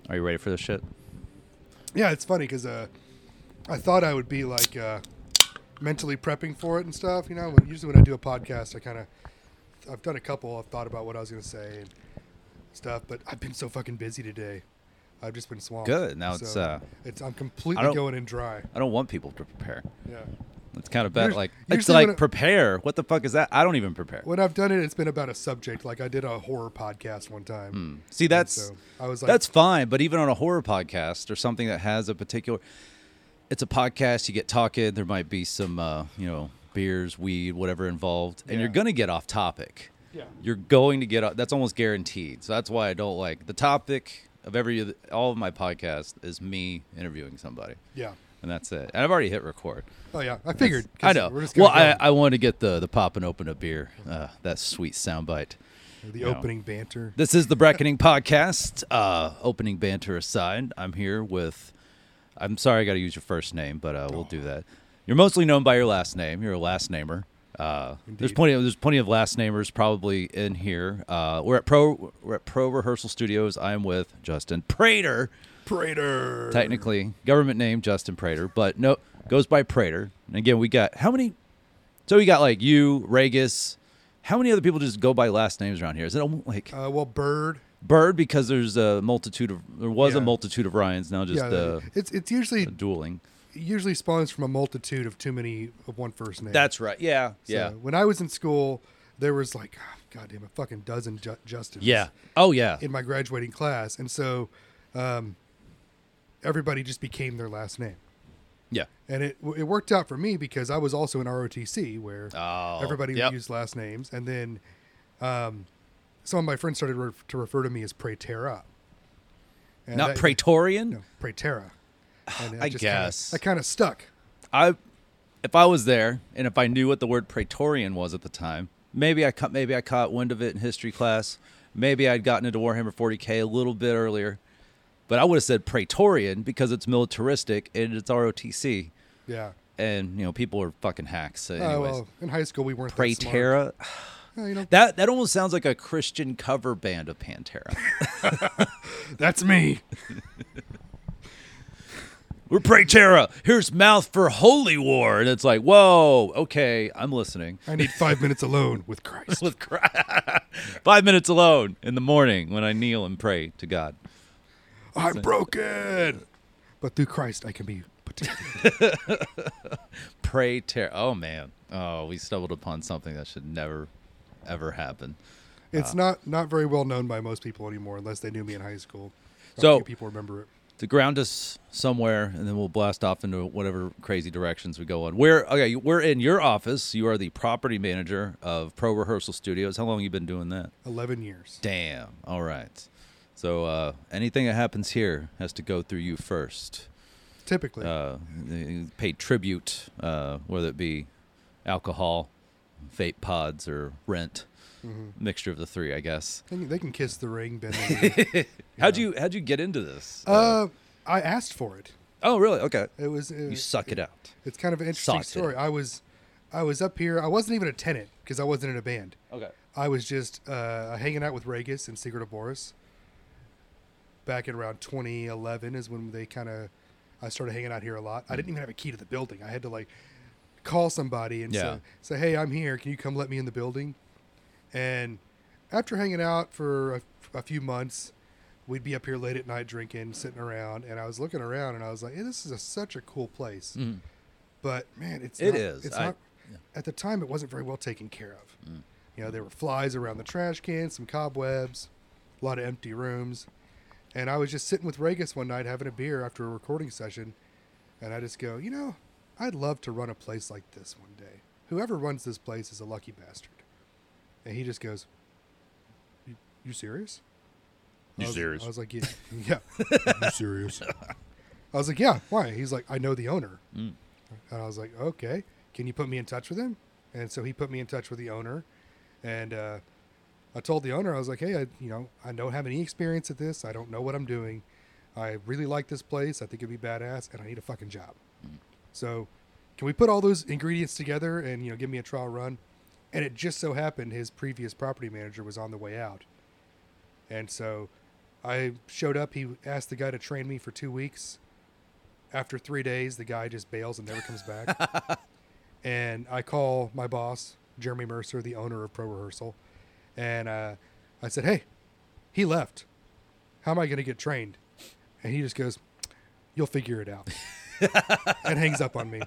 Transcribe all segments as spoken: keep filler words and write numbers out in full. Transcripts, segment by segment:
Are you ready for this shit? Yeah, it's funny because uh, I thought I would be like uh, mentally prepping for it and stuff. You know, when, usually when I do a podcast, I kind of, I've done a couple. I've thought about what I was going to say and stuff, but I've been so fucking busy today. I've just been swamped. Good. Now so it's. Uh, it's I'm I completely don't- going in dry. I don't want people to prepare. Yeah. It's kind of bad. Usu- Like it's usually like when I- prepare. What the fuck is that? I don't even prepare. When I've done it, it's been about a subject. Like I did a horror podcast one time. Hmm. See, And that's so I was like, that's fine. But even on a horror podcast or something that has a particular, it's a podcast. You get talking. There might be some, uh, you know, beers, weed, whatever involved, and Yeah. you're gonna get off topic. yeah. You're going to get off. That's almost guaranteed. So that's why I don't like the topic of every all of my podcast is me interviewing somebody, Yeah. and that's it. And I've already hit record. Oh yeah, I figured. I 'cause know. We're just Well, gonna I, go. I wanted to get the the pop and open a beer. Uh, that sweet soundbite. the you know. opening banter. This is the Breckening Podcast. Uh, opening banter aside, I'm here with. I'm sorry, I got to use your first name, but uh, we'll do that. You're mostly known by your last name. You're a last namer. Uh, there's Indeed. plenty. Of, there's plenty of last namers probably in here. Uh, we're at Pro. We're at Pro Rehearsal Studios. I'm with Justin Prater. Prater. Technically, government name Justin Prater, but no, goes by Prater. And again, we got how many? So we got like you, Regis. How many other people just go by last names around here? Is it almost like Uh, well, Bird. Bird because there's a multitude of there was a Yeah. multitude of Ryans, now just yeah, uh, it's it's usually dueling. usually spawns from a multitude of too many of one first name. That's right. Yeah. So yeah. When I was in school, there was like, oh, goddamn, a fucking dozen Ju- Justins. Yeah. Oh yeah. In my graduating class, and so um, everybody just became their last name, Yeah. and it it worked out for me because I was also in R O T C where Oh. everybody yep. used last names, and then um, some of my friends started re- to refer to me as Praetera. And Not that- Praetorian. No, Praetera. And it I just guess. kinda, I kind of stuck. I, if I was there and if I knew what the word Praetorian was at the time, maybe I caught maybe I caught wind of it in history class. Maybe I'd gotten into Warhammer forty K a little bit earlier, but I would have said Praetorian because it's militaristic and it's R O T C, Yeah. and you know people are fucking hacks. So Oh, anyways, well, in high school we weren't that smart. Praetera. Uh, you know, That that almost sounds like a Christian cover band of Pantera. that's me. We're Praetera. Here's mouth for holy war, and it's like, whoa, okay, I'm listening. I need five minutes alone with Christ. With cry. Five minutes alone in the morning when I kneel and pray to God. I'm broken, but through Christ I can be put together. Praetera. Oh man. Oh, we stumbled upon something that should never, ever happen. It's not not very well known by most people anymore, unless they knew me in high school. Not So- few people remember it. To ground us somewhere, and then we'll blast off into whatever crazy directions we go on. We're okay. We're in your office. You are the property manager of Pro Rehearsal Studios. How long have you been doing that? Eleven years. Damn. All right. So uh, anything that happens here has to go through you first. Typically, Uh, they pay tribute, uh, whether it be alcohol, vape pods, or rent. Mm-hmm. Mixture of the three, I guess. they, can, they can kiss the ring, bend the knee. How'd you how'd you get into this? Uh, I asked for it. oh, really? Okay. It was. It, You suck it out. It's kind of an interesting Sucked it story. out. I was, I was up here. I wasn't even a tenant because I wasn't in a band. Okay. I was just uh, hanging out with Regis and Secret of Boris. Back in around twenty eleven is when they kind of, I started hanging out here a lot. I didn't even have a key to the building. I had to like call somebody and Yeah. say, say, hey, I'm here. Can you come let me in the building? And after hanging out for a, a few months, we'd be up here late at night drinking, sitting around, and I was looking around and I was like, hey, this is a, such a cool place. Mhm. But man, it's It not, is. It's I- not. yeah. At the time, it wasn't very well taken care of. Mm. You know, there were flies around the trash cans, some cobwebs, a lot of empty rooms, and I was just sitting with Regis one night having a beer after a recording session, and I just go, you know, I'd love to run a place like this one day. Whoever runs this place is a lucky bastard. And he just goes, "You, you serious?" You I was, serious? I was like, yeah, yeah. You serious? I was like, yeah. Why? He's like, I know the owner. Mm. And I was like, okay, can you put me in touch with him? And so he put me in touch with the owner, and uh, I told the owner, I was like, hey, I, you know, I don't have any experience at this. I don't know what I'm doing. I really like this place. I think it'd be badass, and I need a fucking job. Mm. So can we put all those ingredients together and, you know, give me a trial run? And it just so happened his previous property manager was on the way out. And so I showed up. He asked the guy to train me for two weeks. After three days, the guy just bails and never comes back. And I call my boss, Jeremy Mercer, the owner of Pro Rehearsal, and uh, I said, "Hey, he left. How am I going to get trained?" And he just goes, "You'll figure it out," and hangs up on me.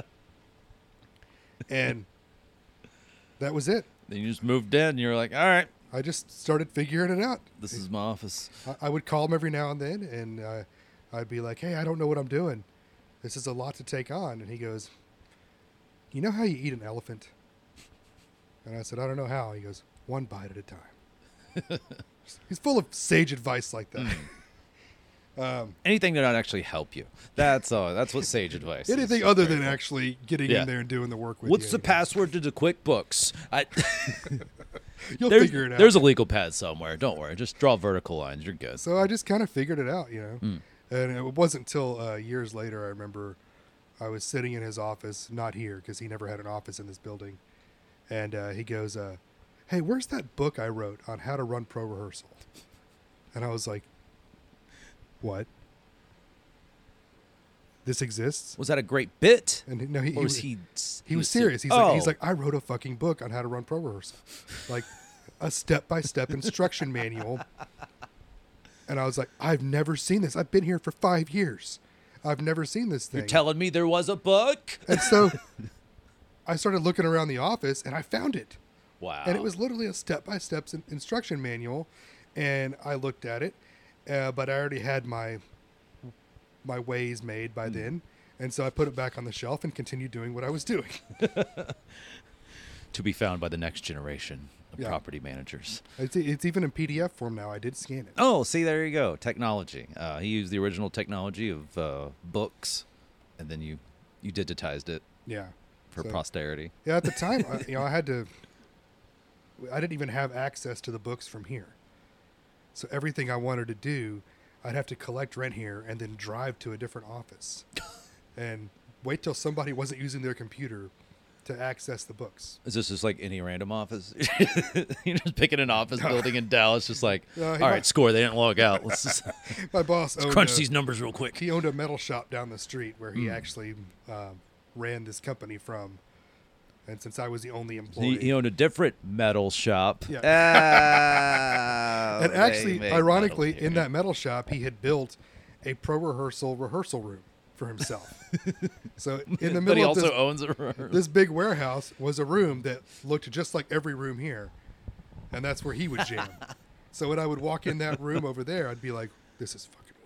And that was it. Then you just moved in and you're like, all right, I just started figuring it out. this is my office. I, I would call him every now and then, and uh, I'd be like, "Hey, I don't know what I'm doing. This is a lot to take on." And he goes, "You know how you eat an elephant?" And I said, "I don't know how." He goes, "One bite at a time." He's full of sage advice like that. um, Anything to not actually help you. That's all. That's what sage advice is. anything other than actually getting Yeah. in there and doing the work with What's you. the password to the QuickBooks? I, You'll there's, figure it out. there's a legal pad somewhere. Don't worry. Just draw vertical lines. You're good. So I just kind of figured it out, you know. Mm. And it wasn't until uh, years later I remember I was sitting in his office, not here because he never had an office in this building. And uh, he goes, uh, "Hey, where's that book I wrote on how to run Pro Rehearsal?" And I was like, "What? This exists?" Was that a great bit? And he- no, he, Or he was was he? he was serious. He's like, oh. he's like, "I wrote a fucking book on how to run Pro Rehearsal, like a step by step instruction manual." And I was like, "I've never seen this. I've been here for five years. I've never seen this thing." You're telling me there was a book? And so I started looking around the office and I found it. Wow. And it was literally a step by step instruction manual. And I looked at it, uh, but I already had my my ways made by Mm. then. And so I put it back on the shelf and continued doing what I was doing. to be found by the next generation of Yeah. property managers. It's, it's even in P D F form now. I did scan it. Oh, see, there you go. Technology. Uh, he used the original technology of uh, books, and then you you digitized it Yeah. for So- posterity. Yeah, at the time, I, you know, I had to. I didn't even have access to the books from here, so everything I wanted to do, I'd have to collect rent here and then drive to a different office, and wait till somebody wasn't using their computer to access the books. Is this just like any random office? You're just picking an office building in Dallas, just like, No, he all might- right, score. They didn't log out. Let's just My boss owned crunch a, these numbers real quick. He owned a metal shop down the street where he Hmm. actually um, ran this company from, and since I was the only He, employee, he owned a different metal shop. Yeah. Ah, and they actually, make ironically, metal in here. that metal shop, he had built a pro rehearsal rehearsal room for himself. So in the but he middle of also this, owns a rehearsal. this big warehouse was a room that looked just like every room here, and that's where he would jam. So when I would walk in that room over there, I'd be like, "This is fucking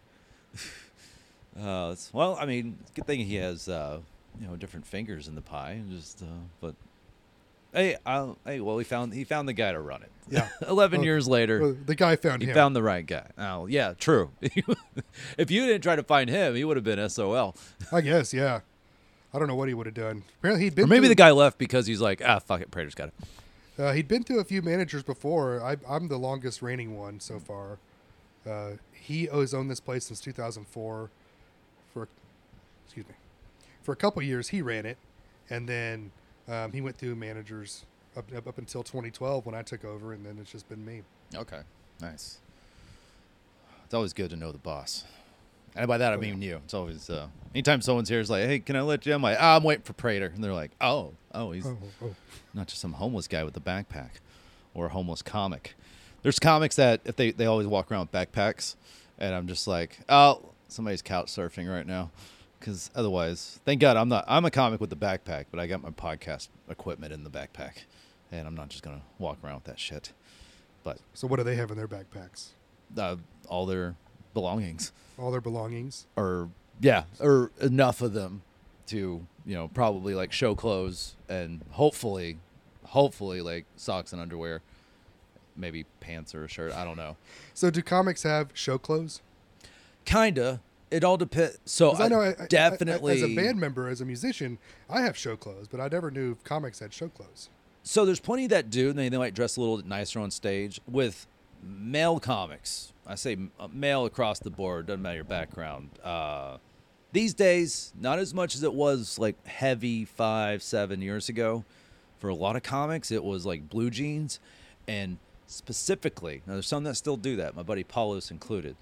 weird." Uh, it's- well, I mean, it's a good thing he has, uh, you know, different fingers in the pie. and Just, uh, but hey, I'll, hey, well, he found he found the guy to run it. Yeah. Eleven Well, years later, Well, the guy found he him. found the right guy. Oh, yeah, true. If you didn't try to find him, he would have been S O L. I guess, yeah. I don't know what he would have done. Apparently, he'd been. Or maybe through, the guy left because he's like, ah, fuck it, Prater's got it. Uh, he'd been through a few managers before. I, I'm the longest reigning one so far. Uh, he has owned this place since two thousand four. For, excuse me, for a couple years he ran it, and then um, he went through managers up, up up until twenty twelve when I took over, and then it's just been me. Okay, nice. It's always good to know the boss. And by that, I Oh, mean you. It's always, uh, anytime someone's here, it's like, hey, can I let you? I'm like, ah, I'm waiting for Prater. And they're like, oh, oh, he's Oh, oh. not just some homeless guy with a backpack or a homeless comic. There's comics that if they, they always walk around with backpacks, and I'm just like, oh, somebody's couch surfing right now. Because otherwise, thank God I'm not, I'm a comic with the backpack, but I got my podcast equipment in the backpack. And I'm not just going to walk around with that shit. But So what do they have in their backpacks? uh, all their belongings. All their belongings. Or, yeah, or enough of them to, you know, probably like show clothes and hopefully, hopefully like socks and underwear. Maybe pants or a shirt. I don't know. So do comics have show clothes? Kinda. It all depends. So 'Cause I know I, I- definitely. I- as a band member, as a musician, I have show clothes, but I never knew comics had show clothes. So there's plenty that do, and they, they might dress a little nicer on stage. With male comics, I say m- uh, male across the board, doesn't matter your background. Uh, these days, not as much as it was like heavy five, seven years ago. For a lot of comics, it was like blue jeans and specifically, now there's some that still do that, my buddy Paulos included,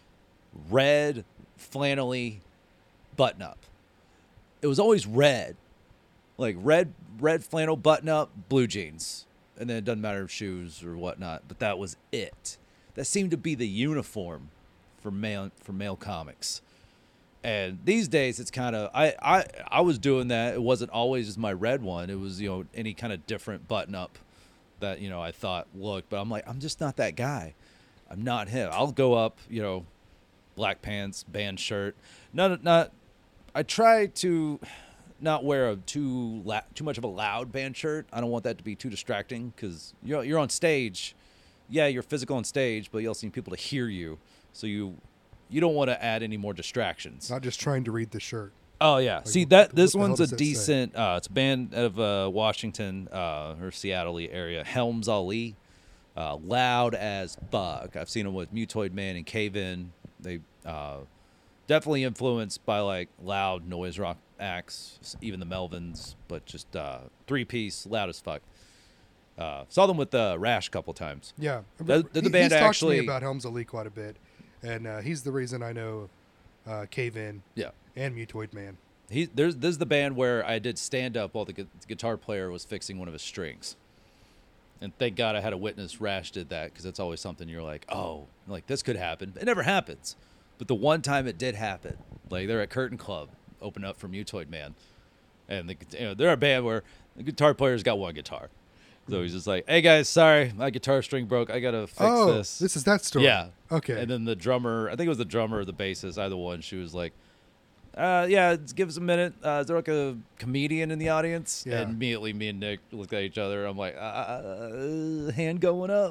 red flannelly button up. It was always red, like red red flannel button up, blue jeans, and then it doesn't matter if shoes or whatnot. But that was it. That seemed to be the uniform for male for male comics. And these days, it's kind of I, I I was doing that. It wasn't always just my red one. It was, you know, any kind of different button up that, you know, I thought looked. But I'm like, I'm just not that guy. I'm not him. I'll go up, you know, black pants, band shirt. Not not. I try to not wear a too la- too much of a loud band shirt. I don't want that to be too distracting because you're you're on stage. Yeah, you're physical on stage, but you also need people to hear you. So you. You don't want to add any more distractions. Not just trying to read the shirt. Oh yeah. Like, See that this what the hell one's a does that say? decent. Uh, it's a band out of uh, Washington uh, or Seattle area. Helms Ali, uh, loud as fuck. I've seen them with Mutoid Man and Cave In. They uh, definitely influenced by like loud noise rock acts, even the Melvins, but just uh, three piece, loud as fuck. Uh, saw them with uh, Rash a couple times. Yeah. The- the He- band he's talked actually- to me about Helms Ali quite a bit. And uh, he's the reason I know uh, Cave In Yeah. and Mutoid Man. He there's this is the band where I did stand up while the gu- guitar player was fixing one of his strings, and thank God I had a witness. Rash did that because it's always something you're like, oh, like this could happen. It never happens, but the one time it did happen, like they're at Curtain Club, open up for Mutoid Man, and the, you know, they're a band where the guitar player's got one guitar, so he's just like, hey guys, sorry, my guitar string broke. I gotta fix oh, this. this is that story. Yeah. Okay. And then the drummer, I think it was the drummer or the bassist, either one, she was like, uh, yeah, let's give us a minute. Uh, is there like a comedian in the audience? Yeah. And immediately me and Nick looked at each other. I'm like, uh, hand going up.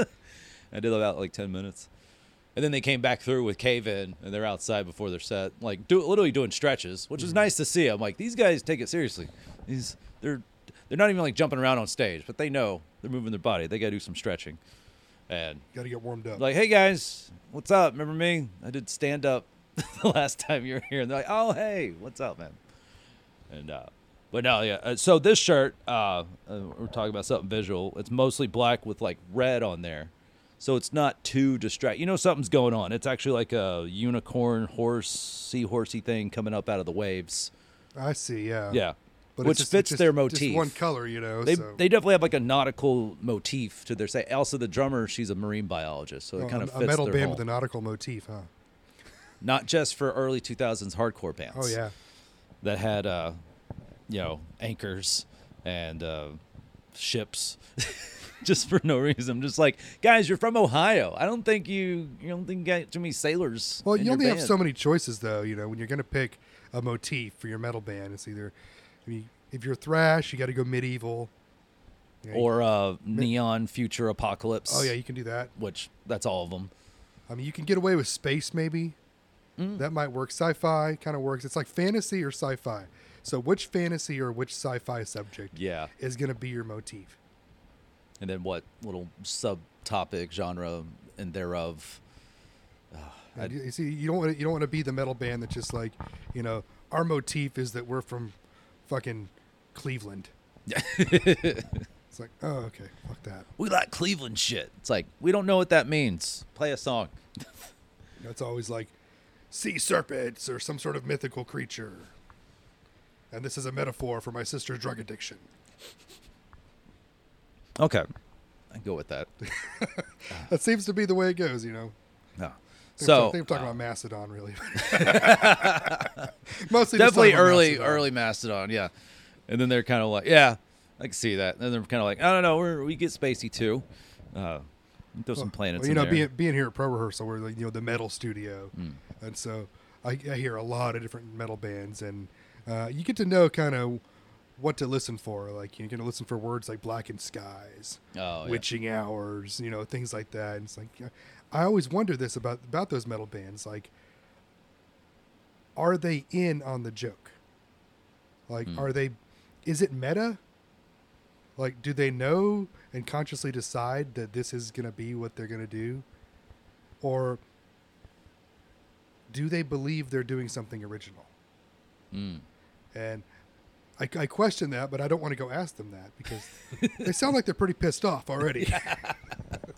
I did about like ten minutes. And then they came back through with Cave In, and they're outside before their set, like do, literally doing stretches, which is nice to see. I'm like, these guys take it seriously. These they're they're not even like jumping around on stage, but they know they're moving their body. They got to do some stretching. And Got to get warmed up. like, hey guys, what's up? Remember me? I did stand up the last time you were here. And they're like, oh, hey, what's up, man? And, uh, but no, yeah. Uh, so this shirt, uh, uh, we're talking about something visual. It's mostly black with like red on there. So it's not too distract. You know, something's going on. It's actually like a unicorn, horse, seahorsey thing coming up out of the waves. I see, yeah. Yeah. But Which it's just, fits it's just, their just motif. one color, you know. They so. they definitely have like a nautical motif to their say. Also, the drummer, she's a marine biologist, so Oh, it kind a, of a fits metal their band whole- with a nautical motif, huh? Not just for early two thousands hardcore bands. Oh, yeah. That had, uh, you know, anchors and uh, ships, just for no reason. I'm just like, guys, you're from Ohio. I don't think you, you don't think you got too many sailors. Well, in you your only have band. so many choices, though. You know, when you're going to pick a motif for your metal band, it's either, I mean, if you're thrash, you got to go medieval. You know, Or uh, neon future apocalypse. oh yeah, you can do that. Which that's all of them. I mean, you can get away with space, maybe. Mm. That might work. Sci-fi kind of works. It's like fantasy or sci-fi. So, which fantasy or which sci-fi subject Yeah. is going to be your motif? And then what little subtopic genre and thereof. Uh, And you, you see, you don't want you don't want to be the metal band that just like, you know, our motif is that we're from fucking Cleveland. It's like, oh, okay, fuck that. we like Cleveland shit. It's like, we don't know what that means. Play a song. You know, it's always like sea serpents or some sort of mythical creature. And this is a metaphor for my sister's drug addiction. Okay. I can go with that. That seems to be the way it goes, you know. No. I think So I think I'm talking uh, about Mastodon, really. Mostly just definitely talking about early, Mastodon. early Mastodon, yeah. And then they're kind of like, yeah, I can see that. And they're kind of like, I don't know, we're, we get spacey too. Uh, throw some planets Well, you in know, there. being being here at Pro Rehearsal, we're like, you know, the metal studio, Mm. and so I, I hear a lot of different metal bands, and uh, you get to know kind of what to listen for. Like you're going to listen for words like Blackened Skies, oh, yeah. Witching Hours, you know, things like that. And it's like, yeah, I always wonder this about about those metal bands. Like, are they in on the joke? Like, Hmm. are they? Is it meta? Like, do they know and consciously decide that this is going to be what they're going to do? Or do they believe they're doing something original? Mm. And I, I question that, but I don't want to go ask them that because they sound like they're pretty pissed off already.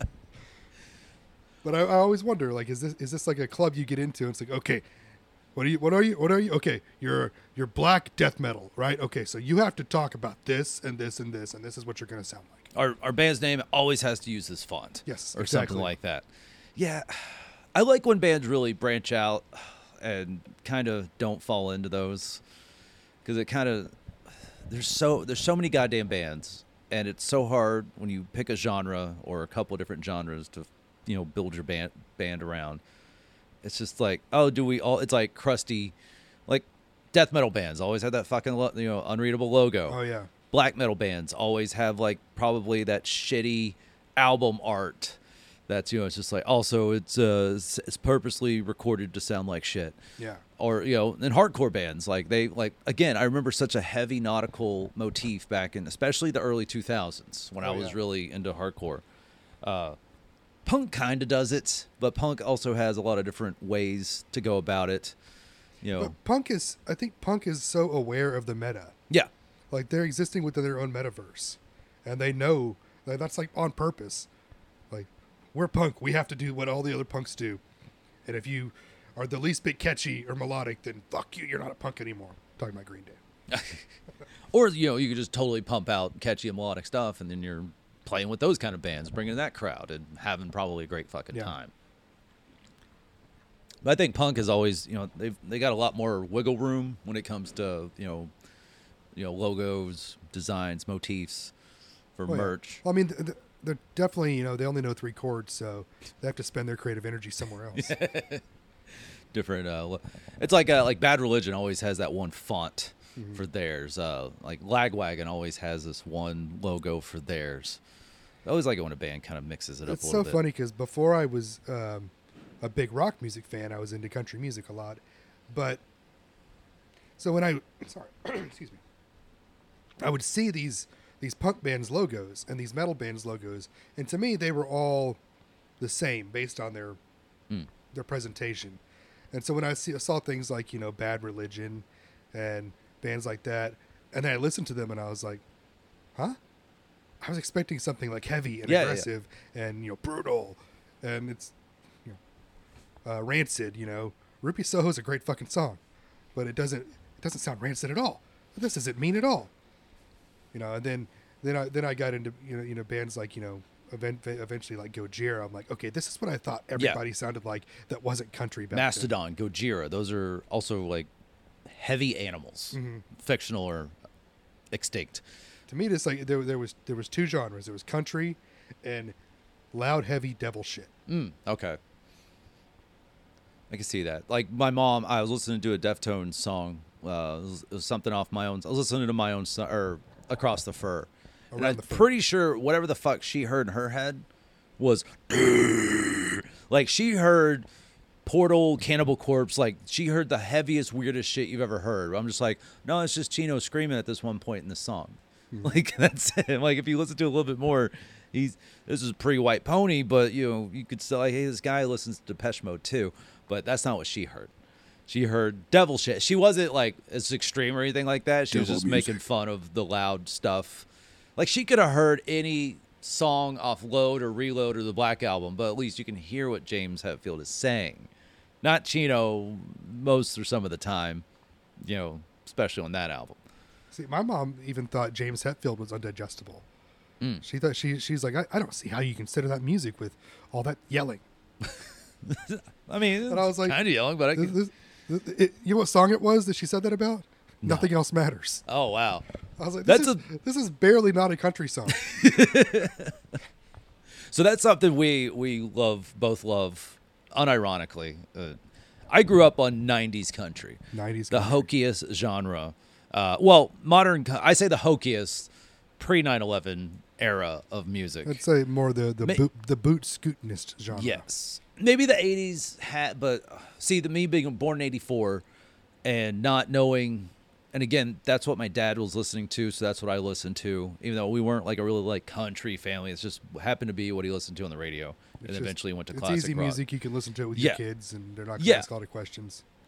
But I, I always wonder, like, is this is this like a club you get into? And it's like, okay, what are you? What are you? What are you? Okay, you're you're black death metal, right? Okay, so you have to talk about this and this and this, and this is what you're going to sound like. Our our band's name always has to use this font. Yes, or exactly. something like that. Yeah, I like when bands really branch out and kind of don't fall into those, because it kind of there's so there's so many goddamn bands, and it's so hard when you pick a genre or a couple of different genres to, you know, build your band band around. It's just like, oh, do we all? It's like crusty, like death metal bands always have that fucking lo- you know unreadable logo. Oh yeah. Black metal bands always have like probably that shitty album art. That's, you know, it's just like, also it's uh it's purposely recorded to sound like shit. Yeah. Or, you know, and hardcore bands, like they like again, I remember such a heavy nautical motif back in especially the early two thousands when Oh, I was yeah. really into hardcore. Uh, punk kind of does it, but punk also has a lot of different ways to go about it. You know, But punk is, I think punk is so aware of the meta. yeah, Like they're existing within their own metaverse, and they know that that's like on purpose. Like, we're punk, we have to do what all the other punks do, and if you are the least bit catchy or melodic, then fuck you, you're not a punk anymore. Talking about Green Day. or, you know, you could just totally pump out catchy and melodic stuff, and then you're playing with those kind of bands, bringing that crowd, and having probably a great fucking Yeah. time. But I think punk is always, you know, they've they got a lot more wiggle room when it comes to, you know, you know, logos, designs, motifs for Oh, yeah. merch. Well, I mean, th- th- they're definitely, you know, they only know three chords, so they have to spend their creative energy somewhere else. Different. Uh, lo- it's like uh, like Bad Religion always has that one font Mm-hmm. for theirs. Uh, like Lagwagon always has this one logo for theirs. I always like it when a band kind of mixes it up It's a so little bit. funny because before I was um, a big rock music fan, I was into country music a lot. But so when I, sorry, excuse me, I would see these these punk bands logos and these metal bands logos, and to me they were all the same based on their Mm. their presentation. And so when I see, saw things like, you know, Bad Religion and bands like that, and then I listened to them and I was like, huh? I was expecting something like heavy and Yeah, yeah, yeah. aggressive and, you know, brutal, and it's, you know, uh, rancid. You know, Rupi Soho's a great fucking song, but it doesn't it doesn't sound rancid at all. This isn't mean at all. You know, and then then I then I got into, you know you know bands like, you know event, eventually like Gojira. I'm like, okay, this is what I thought everybody sounded like that wasn't country back then. Mastodon, Gojira, those are also like heavy animals, Mm-hmm. fictional or extinct. To me, it's like there there was there was two genres. There was country and loud, heavy devil shit. Mm, okay. I can see that. Like my mom, I was listening to a Deftones song. Uh, it, was, it was something off my own. I was listening to my own so- or Across the Fur, and Around I'm the Fur. pretty sure whatever the fuck she heard in her head was like she heard Portal, Cannibal Corpse. Like she heard the heaviest, weirdest shit you've ever heard. I'm just like, no, it's just Chino screaming at this one point in the song. Like that's it. Like if you listen to it a little bit more, he's this is pre White Pony, but you know you could still like, hey, this guy listens to Depeche Mode too, but that's not what she heard. She heard devil shit. She wasn't like as extreme or anything like that. She was Devil just music. making fun of the loud stuff. Like she could have heard any song off Load or Reload or the Black Album, but at least you can hear what James Hetfield is saying. Not Chino most or some of the time, you know, especially on that album. See, my mom even thought James Hetfield was undigestible. Mm. She thought she she's like, I, I don't see how you consider that music with all that yelling. I mean, And I was like, kind of young, but I This, can... this, it, you know what song it was that she said that about? No. Nothing else matters. Oh wow, I was like, this, That's is, this is barely not a country song. so that's something we we love, both love, unironically. Uh, I grew up on nineties country, nineties the country. hokiest genre. Uh, well, modern. co- I say the hokiest pre nine eleven era of music. I'd say more the the Ma- boot, the boot scootinist genre. Yes, maybe the eighties had, but uh, see, the me being born in eighty-four and not knowing, and again, that's what my dad was listening to, so that's what I listened to. Even though we weren't like a really like country family, it's just happened to be what he listened to on the radio, It's and just- eventually went to It's classic easy rock. music. You can listen to it with Yeah. your kids, and they're not going to Yeah. ask a lot of questions.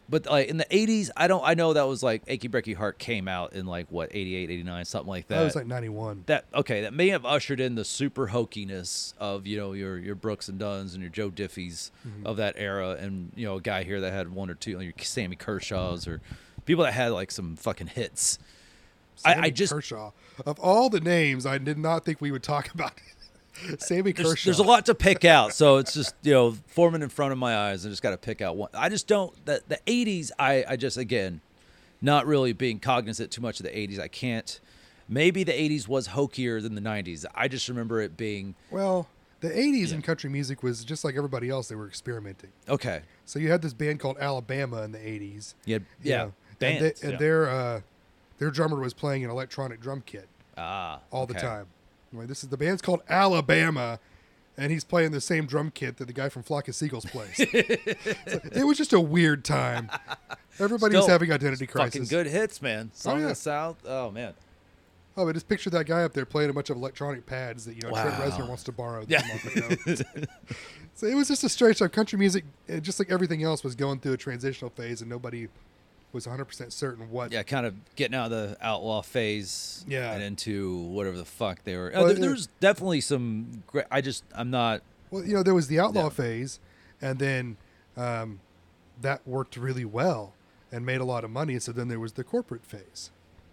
But like in the eighties, I don't. I know that was like Achy Breaky Heart came out in like what eighty-eight, eighty-nine, something like that. That was like ninety-one. That okay, that may have ushered in the super hokiness of you know your your Brooks and Dunns and your Joe Diffies Mhm. of that era, and you know a guy here that had one or two, like your Sammy Kershaw's or people that had like some fucking hits. I, Sammy I just Kershaw. Of all the names, I did not think we would talk about Sammy there's, Kershaw. there's a lot to pick out, so it's just you know forming in front of my eyes. I just got to pick out one. I just don't the the eighties. I I just again, not really being cognizant too much of the eighties. I can't. Maybe the eighties was hokier than the nineties. I just remember it being Well, the eighties Yeah. in country music was just like everybody else. They were experimenting. okay. So you had this band called Alabama in the eighties. Yeah, you yeah. know, Bands, and, they, and yeah. their uh, their drummer was playing an electronic drum kit Ah, all the okay. time. Anyway, this is the band's called Alabama, and he's playing the same drum kit that the guy from Flock of Seagulls plays. So it was just a weird time. Everybody was Still, having identity crisis. Fucking good hits, man. Song yeah. of the South. Oh man. Oh, but just picture that guy up there playing a bunch of electronic pads that you know Trent Wow. Reznor wants to borrow. Yeah. Them off, you know? So it was just a strange time. Country music, eh, just like everything else, was going through a transitional phase, and nobody was one hundred percent certain what. Yeah, kind of getting out of the outlaw phase. Yeah. And into whatever the fuck they were. Well, Uh, there, it- there's definitely some. Great, I just I'm not. Well, you know, there was the outlaw Yeah. phase, and then um, that worked really well and made a lot of money. So then there was the corporate phase.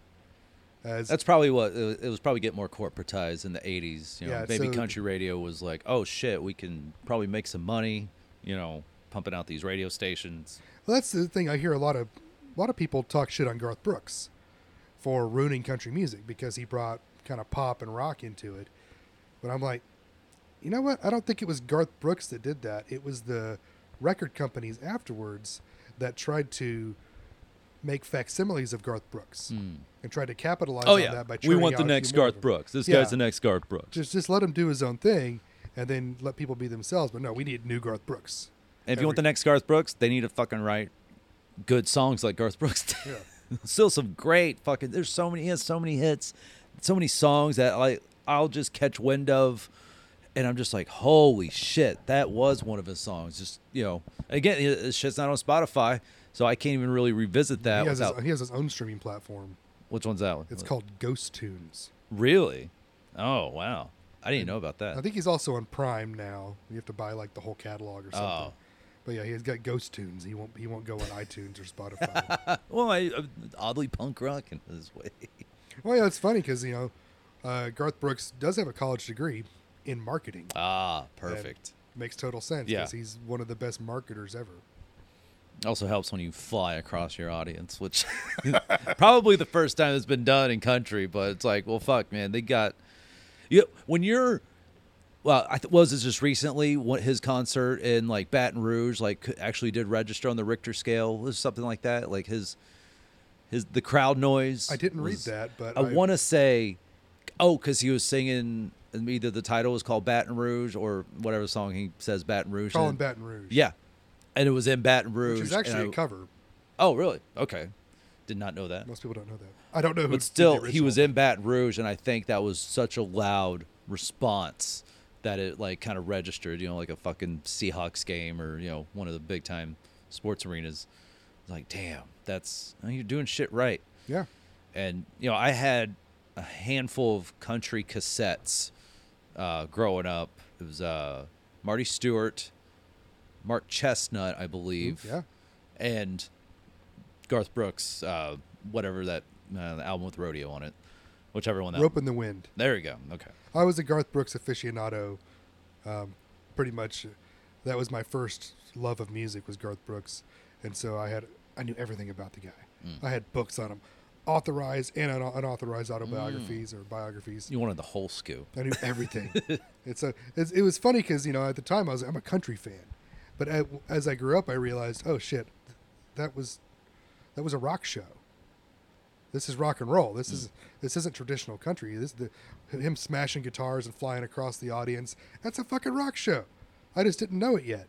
As That's probably what it was. Probably get more corporatized in the eighties. You know, Yeah, maybe so- country radio was like, oh shit, we can probably make some money. You know, pumping out these radio stations. well, that's the thing. I hear a lot of a lot of people talk shit on Garth Brooks for ruining country music because he brought kind of pop and rock into it. But I'm like, you know what? I don't think it was Garth Brooks that did that. It was the record companies afterwards that tried to make facsimiles of Garth Brooks and tried to capitalize Oh on yeah, that by we churning want the out a few next more of Garth them. Brooks. This Yeah. guy's the next Garth Brooks. Just just let him do his own thing, and then let people be themselves. But no, we need new Garth Brooks. And if you want the every- next Garth Brooks, they need to fucking write good songs like Garth Brooks did. Yeah. Still some great fucking. There's so many. He has so many hits, so many songs that like I'll just catch wind of, and I'm just like, holy shit, that was one of his songs. Just you know, again, this shit's not on Spotify, so I can't even really revisit that He has, without. his, he has his own streaming platform. Which one's that one? It's called Ghost Tunes. Really? Oh wow, I didn't know about that. I think he's also on Prime now. You have to buy like the whole catalog or something. Oh. But yeah, he's got Ghost Tunes. He won't he won't go on iTunes or Spotify. Well, I uh, oddly punk rock in his way. Well, yeah, it's funny because you know uh, Garth Brooks does have a college degree in marketing. Ah, perfect. Makes total sense Yeah. because he's one of the best marketers ever. Also helps when you fly across your audience, which probably the first time it's been done in country. But it's like, well, fuck, man, they got you when you're. Well, I th- was it just recently what his concert in like Baton Rouge like c- actually did register on the Richter scale, was something like that. Like his his the crowd noise. I didn't read was- that, but I want to say, oh, because he was singing. Either the title was called Baton Rouge or whatever song he says Baton Rouge. Colin in. Baton Rouge. Yeah, and it was in Baton Rouge. Which is actually and a I- cover. Oh, really? Okay. Did not know that. Most people don't know that. I don't know who. But did still, the he was original. in Baton Rouge, and I think that was such a loud response that it like kind of registered, you know, like a fucking Seahawks game or you know one of the big time sports arenas. Like, damn, that's I mean, you're doing shit right. Yeah. And you know, I had a handful of country cassettes uh, growing up. It was uh, Marty Stewart, Mark Chestnut, I believe, Yeah. and Garth Brooks, uh, whatever that uh, the album with Rodeo on it, whichever one that. Rope in the Wind. There you go. Okay. I was a Garth Brooks aficionado. Um, pretty much, that was my first love of music was Garth Brooks, and so I had I knew everything about the guy. Mm. I had books on him, authorized and un- unauthorized autobiographies or biographies. You wanted the whole scoop. I knew everything. it's a it's, it was funny because you know at the time I was I'm a country fan, but at, as I grew up I realized oh shit, that was that was a rock show. This is rock and roll. This is this isn't traditional country. This the him smashing guitars and flying across the audience. That's a fucking rock show. I just didn't know it yet.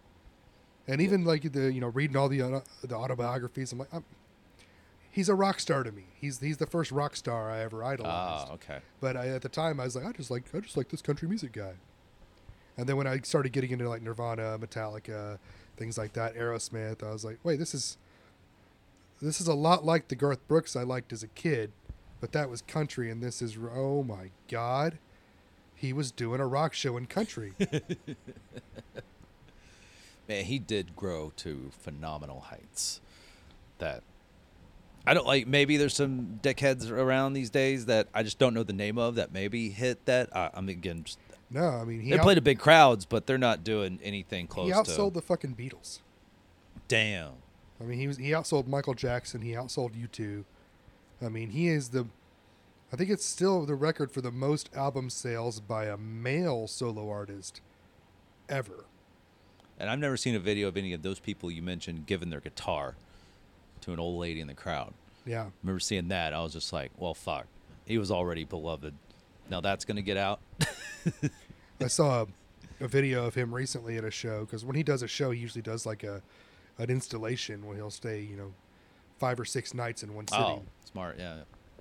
And even like the you know reading all the uh, the autobiographies, I'm like, I'm, he's a rock star to me. He's he's the first rock star I ever idolized. Ah, okay. But I, at the time, I was like, I just like I just like this country music guy. And then when I started getting into like Nirvana, Metallica, things like that, Aerosmith, I was like, wait, this is this is a lot like the Garth Brooks I liked as a kid, but that was country, and this is, oh my God, he was doing a rock show in country. Man, he did grow to phenomenal heights. That I don't like. Maybe there's some dickheads around these days that I just don't know the name of that maybe hit that. I, I mean, again, just, No, I mean, he they out- play to big crowds, but they're not doing anything close he outsold to. the fucking Beatles. Damn. I mean, he was he outsold Michael Jackson. He outsold U two. I mean, he is the. I think it's still the record for the most album sales by a male solo artist ever. And I've never seen a video of any of those people you mentioned giving their guitar to an old lady in the crowd. Yeah. I remember seeing that. I was just like, well, fuck. He was already beloved. Now that's going to get out. I saw a, a video of him recently at a show, because when he does a show, he usually does like a an installation where he'll stay, you know, five or six nights in one city. Oh, smart. Yeah.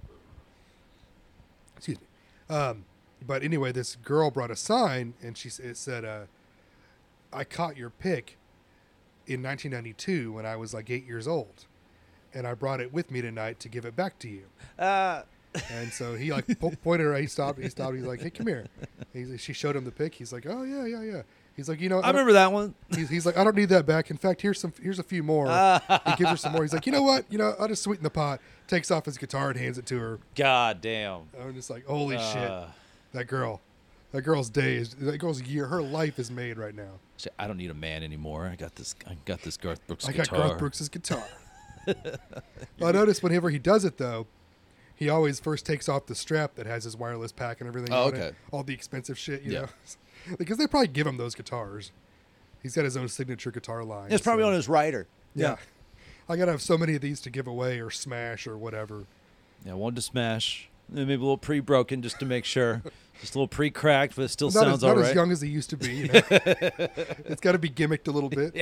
Excuse me. Um, but anyway, this girl brought a sign, and she s- it said, uh, "I caught your pick in nineteen ninety-two when I was like eight years old, and I brought it with me tonight to give it back to you." Uh, And so he like po- pointed her. He stopped. He stopped. He's like, "Hey, come here." He's, she showed him the pic. He's like, "Oh yeah, yeah, yeah." He's like, "You know, I I don't- remember that one. He's, he's like, "I don't need that back. In fact, here's some. Here's a few more." He gives her some more. He's like, "You know what? You know, I'll just sweeten the pot." Takes off his guitar and hands it to her. God damn. I'm just like, "Holy Uh, shit!" That girl, that girl's day is, that girl's year, her life is made right now. Shit, I don't need a man anymore. I got this. I got this Garth Brooks I guitar. got Garth Brooks' guitar. Well, I noticed whenever he does it though, he always first takes off the strap that has his wireless pack and everything Oh, on okay. it, all the expensive shit, you Yeah. know, because they probably give him those guitars. He's got his own signature guitar line. It's probably so- on his rider. Yeah. I gotta have so many of these to give away or smash or whatever. Yeah, one to smash. And maybe a little pre-broken just to make sure. Just a little pre-cracked, but it still Not, sounds as, not all right. as young as he used to be. You know? It's got to be gimmicked a little bit.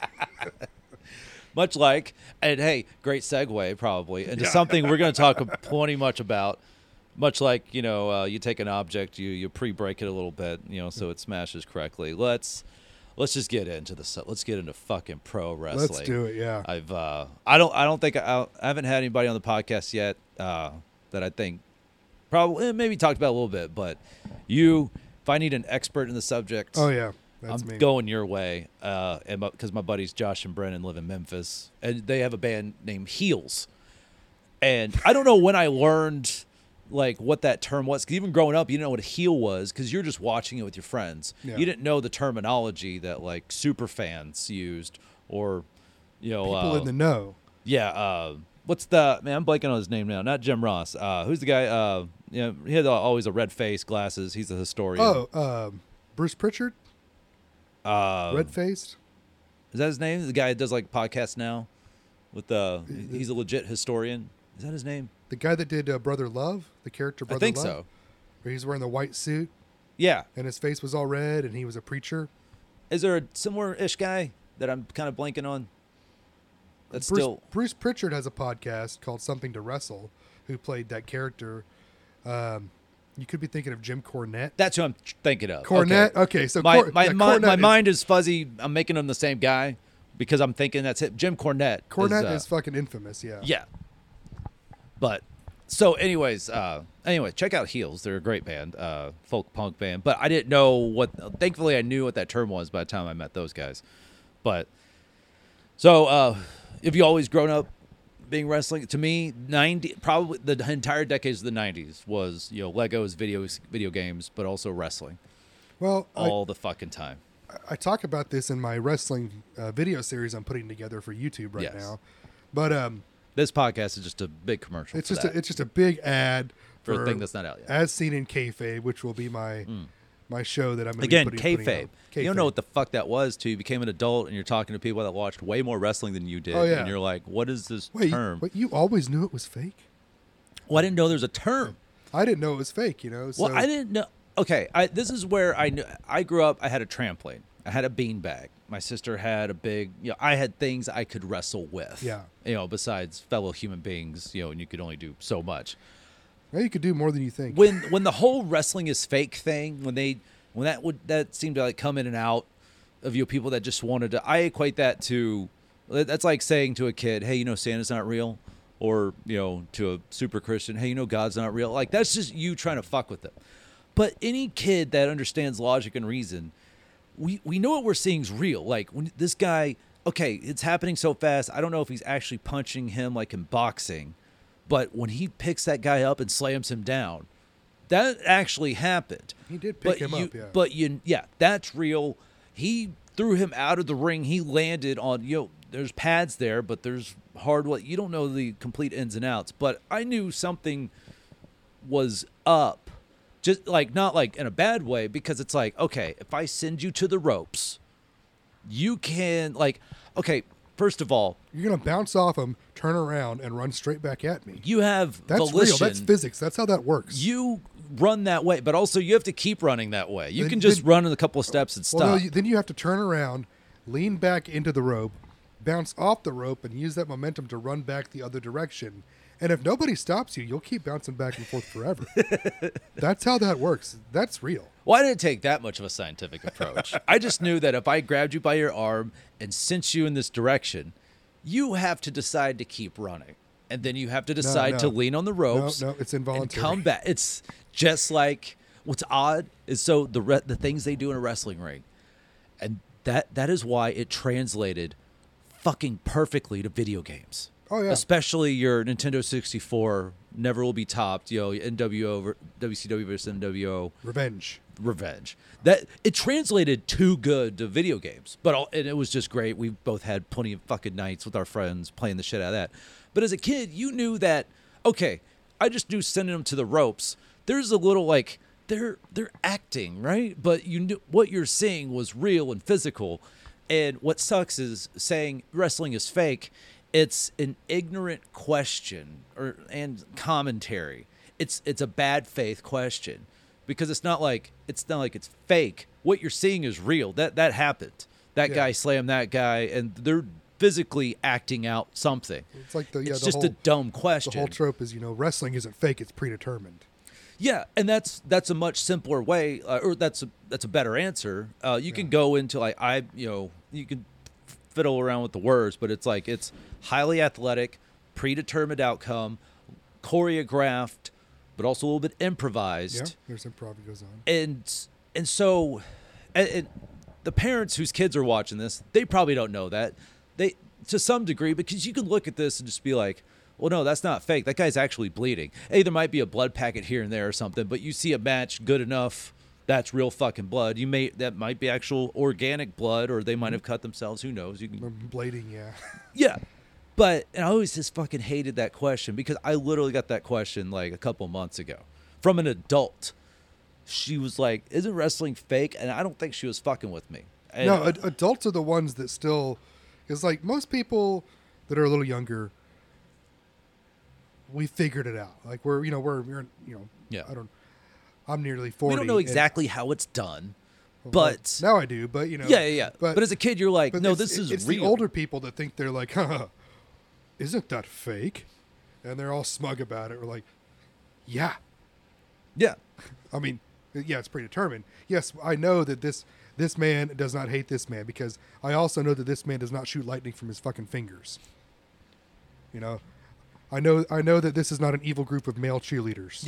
Much like, and hey, great segue probably into Yeah. something we're going to talk plenty much about. Much like, you know, uh, you take an object, you you pre-break it a little bit, you know, so it smashes correctly. Let's let's just get into the stuff. Let's get into fucking pro wrestling. Let's do it. Yeah. I've uh, I don't I don't think I, I haven't had anybody on the podcast yet uh, that I think probably eh, maybe talked about a little bit, but you, if I need an expert in the subject, Oh yeah. That's I'm me. going your way, uh, and because my buddies Josh and Brennan live in Memphis, and they have a band named Heels, and I don't know when I learned like what that term was. 'Cause even growing up, you didn't know what a heel was because you're just watching it with your friends. Yeah. You didn't know the terminology that like super fans used, or you know, People uh, in the know. yeah. Uh, what's the man? I'm blanking on his name now. Not Jim Ross. Uh, who's the guy? Uh, you know, he had always a red face, glasses. He's a historian. Oh, um, Bruce Pritchard, uh, red faced. Is that his name? The guy that does like podcasts now, with the he's a legit historian. Is that his name? The guy that did uh, Brother Love, the character Brother I think Love, so. where he's wearing the white suit Yeah. and his face was all red and he was a preacher. Is there a similar-ish guy that I'm kind of blanking on? That's Bruce, still Bruce Pritchard has a podcast called Something to Wrestle, who played that character. Um, you could be thinking of Jim Cornette. that's who I'm thinking of. Cornette. Okay. Okay, so My Cor- my yeah, mi- Cornette my is, mind is fuzzy. I'm making them the same guy because I'm thinking that's it. Jim Cornette. Cornette is, uh, is fucking infamous. Yeah. Yeah. But so anyways, uh anyway, check out Heels. They're a great band, uh folk punk band. But I didn't know what thankfully I knew what that term was by the time I met those guys. But so uh have you always grown up being wrestling? To me, ninety probably the entire decades of the nineties was, you know, Legos, videos, video games, but also wrestling Well, I, all the fucking time. I talk about this in my wrestling uh, video series I'm putting together for YouTube right Yes. now, but um, This podcast is just a big commercial. it's for just a, that, it's just a big ad for for a thing that's not out yet. As Seen in Kayfabe, which will be my my show that I'm gonna Again, be putting, putting kayfabe. out. You don't know Kayfabe. what the fuck that was till you became an adult and you're talking to people that watched way more wrestling than you did. Oh, yeah. And you're like, what is this Wait, term? wait, you always knew it was fake? Well, I didn't know there's a term. I didn't know it was fake. You know. So, Well, I didn't know. Okay, I, this is where I knew. I grew up. I had a trampoline. I had a beanbag. My sister had a big. You know, I had things I could wrestle with. Yeah. You know, besides fellow human beings. You know, and you could only do so much. Well, you could do more than you think. When when the whole wrestling is fake thing, when they when that would that seemed to like come in and out of you know, people that just wanted to. I equate that to That's like saying to a kid, hey, you know, Santa's not real. Or, you know, to a super Christian, hey, you know, God's not real. Like, that's just you trying to fuck with them. But any kid that understands logic and reason, we, we know what we're seeing is real. Like, when this guy, okay, it's happening so fast. I don't know if he's actually punching him like in boxing. But when he picks that guy up and slams him down, that actually happened. He did pick but him you, up, yeah. But, you, yeah, that's real. He threw him out of the ring. He landed on, you know, there's pads there, but there's hardwood. You don't know the complete ins and outs. But I knew something was up. Just like, not like in a bad way, because it's like, okay, if I send you to the ropes, you can, like, okay, first of all, you're going to bounce off him, turn around, and run straight back at me. You have That's volition. real. That's physics. That's how that works. You run that way, but also you have to keep running that way. You Then- can just then- run in a couple of steps and stop. Well, no, you, then you have to turn around, lean back into the rope, bounce off the rope, and use that momentum to run back the other direction. And if nobody stops you, you'll keep bouncing back and forth forever. That's how that works. That's real. Well, I didn't take that much of a scientific approach. I just knew that if I grabbed you by your arm and sent you in this direction, you have to decide to keep running. And then you have to decide no. to lean on the ropes. No, no, it's and involuntary. come back. It's just like, what's odd is so the re- the things they do in a wrestling ring, and that that is why it translated fucking perfectly to video games. Oh, yeah. Especially your Nintendo sixty-four, never will be topped. You know, N W O, W C W versus N W O. Revenge. Revenge. That it translated too good to video games, but all, and it was just great. We both had plenty of fucking nights with our friends playing the shit out of that. But as a kid, you knew that, okay, I just knew sending them to the ropes. There's a little like they're they're acting, right? But you knew what you're seeing was real and physical. And what sucks is saying wrestling is fake. It's an ignorant question or and commentary. It's it's a bad faith question because it's not like it's not like it's fake. What you're seeing is real. That that happened. That Yeah. guy slammed that guy, and they're physically acting out something. It's like the yeah. It's the just whole, a dumb the question. whole trope is, you know, wrestling isn't fake; it's predetermined. Yeah, and that's that's a much simpler way, uh, or that's a that's a better answer. Uh, you can go into like I, you know, you can fiddle around with the words, but it's like it's highly athletic, predetermined outcome, choreographed, but also a little bit improvised. Yeah, there's improv that goes on. And and so, and, and the parents whose kids are watching this, they probably don't know that. They to some degree, because you can look at this and just be like, well, no, that's not fake. That guy's actually bleeding. Hey, there might be a blood packet here and there or something, but you see a match good enough, that's real fucking blood. You may that might be actual organic blood, or they might have cut themselves. Who knows? You can Um, Blading, yeah. yeah. But and I always just fucking hated that question because I literally got that question like a couple months ago from an adult. She was like, "Isn't wrestling fake?" And I don't think she was fucking with me. And No, ad- adults are the ones that still, is like most people that are a little younger. We figured it out. Like we're, you know, we're, we're you know, Yeah. I don't. I'm nearly forty. we don't know and- exactly how it's done, well, but now I do. But you know, yeah, yeah, yeah. But, But, as a kid, you're like, but no, it's- this is it's real. the older people that think they're like, huh, isn't that fake? And they're all smug about it. We're like, yeah. Yeah, I mean, yeah, it's predetermined. Yes, I know that this this man does not hate this man because I also know that this man does not shoot lightning from his fucking fingers. You know, I know I know that this is not an evil group of male cheerleaders.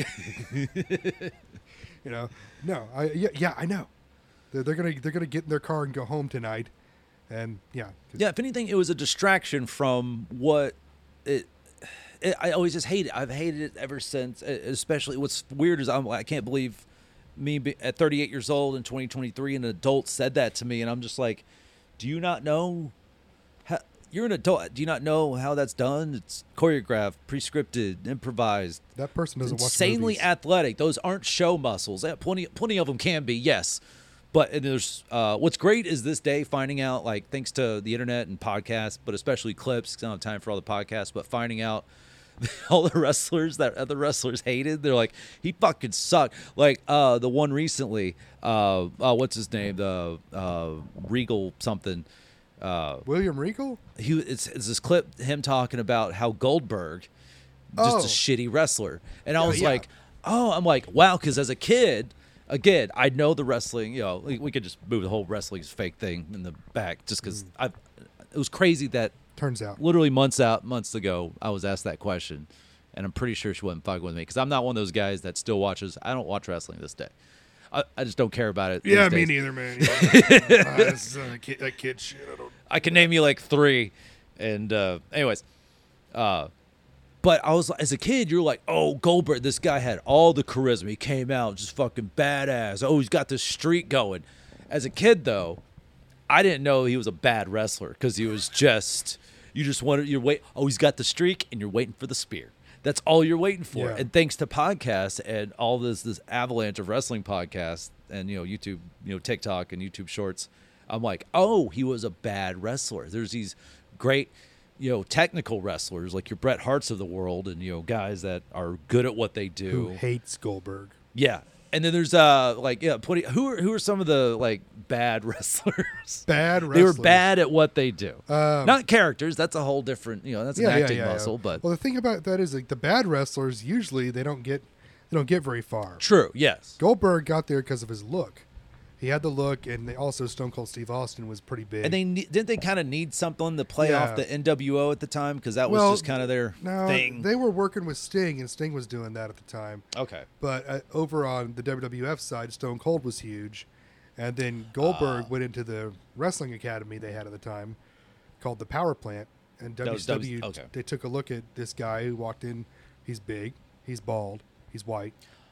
You know, no, I yeah, yeah I know. They're, they're gonna they're gonna get in their car and go home tonight, and yeah, 'cause- yeah. If anything, it was a distraction from what it. it I always just hate it. I've hated it ever since. e- Especially what's weird is I'm I can't believe me be, at thirty-eight years old in twenty twenty-three, an adult said that to me, and I'm just like, do you not know? How, you're an adult. Do you not know how that's done? It's choreographed, pre-scripted, improvised. that person doesn't watch Insanely movies. athletic. Those aren't show muscles. Yeah, plenty, plenty of them can be, yes. But and there's uh, what's great is this day finding out, like thanks to the internet and podcasts, but especially clips. 'Cause I don't have time for all the podcasts, but finding out all the wrestlers that other wrestlers hated. They're like, he fucking sucked. Like uh, the one recently, uh, uh, what's his name? The uh, Regal something. Uh, William Regal. he it's, it's this clip him talking about how Goldberg just Oh. a shitty wrestler, and I Yeah, was yeah. like, oh, I'm like, wow, because as a kid, again, I know the wrestling. You know, we, we could just move the whole wrestling is fake thing in the back, just because Mm. I. It was crazy that turns out. literally months out, months ago, I was asked that question, and I'm pretty sure she wasn't fucking with me because I'm not one of those guys that still watches. I don't watch wrestling this day. I, I just don't care about it. Yeah, these me days. neither, man. Yeah. uh, this is, uh, kid, that kid shit. I don't. I can name you like three, and uh, anyways, uh, but I was as a kid, you're like, oh, Goldberg, this guy had all the charisma. He came out just fucking badass. Oh, he's got this streak going. As a kid, though, I didn't know he was a bad wrestler because he was just you just wanted you wait. Oh, he's got the streak, and you're waiting for the spear. That's all you're waiting for. Yeah. And thanks to podcasts and all this this avalanche of wrestling podcasts and you know YouTube, you know TikTok and YouTube Shorts, I'm like, oh, he was a bad wrestler. There's these great, you know, technical wrestlers like your Bret Harts of the world, and you know guys that are good at what they do. Who hates Goldberg? Yeah. And then there's uh like yeah, putting who are who are some of the like bad wrestlers? Bad They wrestlers. were bad at what they do. Um, Not characters. That's a whole different, you know, that's an acting muscle. But well, the thing about that is like the bad wrestlers usually they don't get they don't get very far. true. Yes. Goldberg got there because of his look. He had the look, and they also Stone Cold Steve Austin was pretty big. And they ne- didn't they kind of need something to play Yeah. off the N W O at the time because that was Well, just kind of their no, thing. they were working with Sting, and Sting was doing that at the time. okay. But uh, over on the W W F side, Stone Cold was huge, and then Goldberg Ah. went into the wrestling academy they had at the time, called the Power Plant, and That was- W C W. that was- okay. They took a look at this guy who walked in. He's big, he's bald, he's white.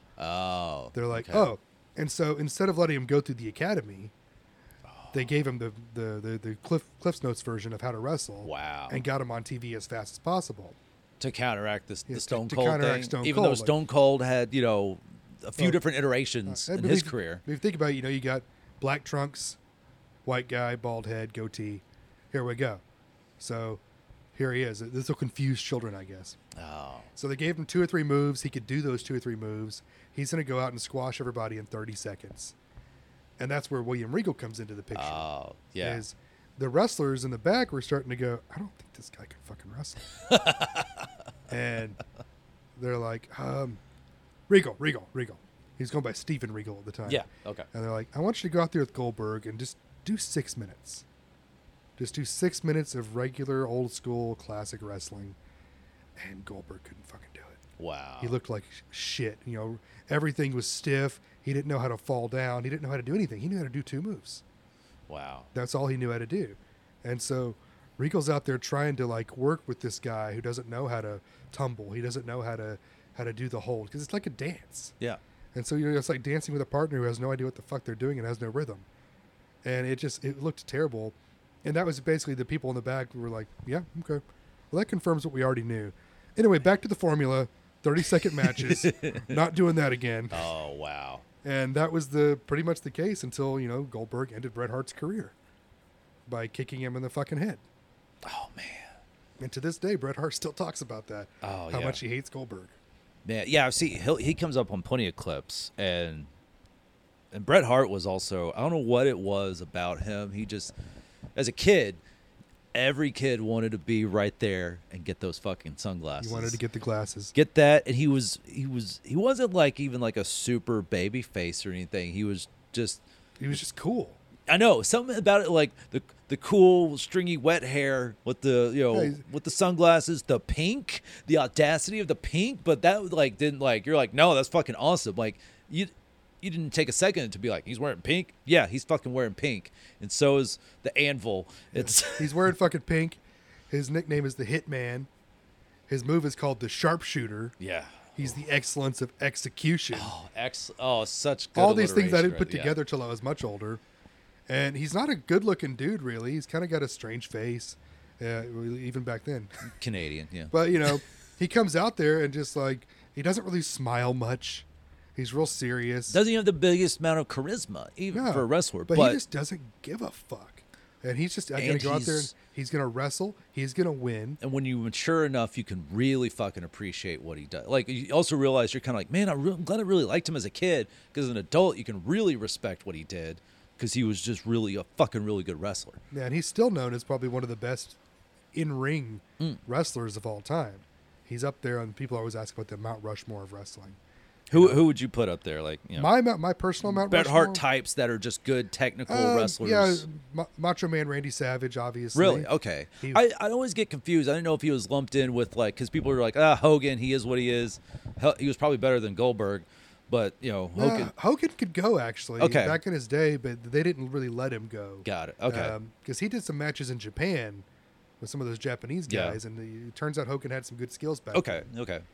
Oh. They're like, okay. oh, and so instead of letting him go through the academy, they gave him the the the, the Cliff Cliff's Notes version of how to wrestle. Wow. And got him on T V as fast as possible. To counteract this Yeah, the to- Stone to Cold counteract thing, Stone even though Cold, like- Stone Cold had you know a few Oh. different iterations Uh, in but his if- career. If you think about it, you know, you got black trunks, white guy, bald head, goatee. Here we go. So here he is. This will confuse children, I guess. Oh. So they gave him two or three moves. He could do those two or three moves. He's going to go out and squash everybody in thirty seconds. And that's where William Regal comes into the picture. Oh. Yeah. Is the wrestlers in the back were starting to go, I don't think this guy can fucking wrestle. And they're like, um, Regal, Regal, Regal. He's going by Steven Regal at the time. Yeah. Okay. And they're like, I want you to go out there with Goldberg and just do six minutes. Just do six minutes of regular, old school, classic wrestling. And Goldberg couldn't fucking do it. Wow. He looked like sh- shit. You know, everything was stiff. He didn't know how to fall down. He didn't know how to do anything. He knew how to do two moves. Wow. That's all he knew how to do. And so Regal's out there trying to like work with this guy who doesn't know how to tumble. He doesn't know how to how to do the hold because it's like a dance. Yeah. And so you're just like dancing with a partner who has no idea what the fuck they're doing and has no rhythm. And it just it looked terrible. And that was basically the people in the back who were like, yeah, okay. Well, that confirms what we already knew. Anyway, back to the formula. thirty second matches. Not doing that again. Oh wow. And that was the pretty much the case until, you know, Goldberg ended Bret Hart's career by kicking him in the fucking head. Oh man. And to this day, Bret Hart still talks about that. Oh, how yeah. much he hates Goldberg. Yeah, yeah. See, he he comes up on plenty of clips, and and Bret Hart was also. I don't know what it was about him. He just, as a kid, every kid wanted to be right there and get those fucking sunglasses. He wanted to get the glasses. get that, and he was he was he wasn't like even like a super baby face or anything. He was just. He was just cool. I know something about it, like the the cool stringy wet hair with the you know Yeah, he's- with the sunglasses, the pink, the audacity of the pink. But that like didn't like you're like no, that's fucking awesome. Like you you didn't take a second to be like he's wearing pink. Yeah, he's fucking wearing pink, and so is the Anvil. It's He's wearing fucking pink. His nickname is the Hitman. His move is called the Sharpshooter. yeah. He's the excellence of execution. Oh, ex. Oh, such good All these things I alliteration didn't put right- yeah. together till I was much older. And he's not a good-looking dude, really. He's kind of got a strange face, uh, even back then. Canadian, yeah. But you know, he comes out there and just like he doesn't really smile much. He's real serious. Doesn't have the biggest amount of charisma, even No, for a wrestler. but, But, he just doesn't give a fuck. And he's just I'm gonna And go out there and he's- he's gonna wrestle. He's gonna win. and when you mature enough, you can really fucking appreciate what he does. Like you also realize you're kind of like, man, I'm, re- I'm glad I really liked him as a kid because as an adult, you can really respect what he did because he was just really a fucking really good wrestler. Yeah, and he's still known as probably one of the best in-ring Mm. wrestlers of all time. He's up there, and people always ask about the Mount Rushmore of wrestling. Who know? who would you put up there? Like, you know, My Mount- my personal Mount Bret Rushmore? Hart types that are just good technical Uh, wrestlers. Yeah, Ma- Macho Man Randy Savage, obviously. Really? Okay. He- I, I always get confused. I didn't know if he was lumped in with, like, because people are like, ah, Hogan, he is what he is. Hell, he was probably better than Goldberg, but, you know, Uh, Hogan. Hogan could go actually. Okay. Back in his day, but they didn't really let him go. Got it. Okay. Because he did some matches in Japan with some of those Japanese Yeah. guys, and the, it turns out Hogan had some good skills back. okay. then. Okay.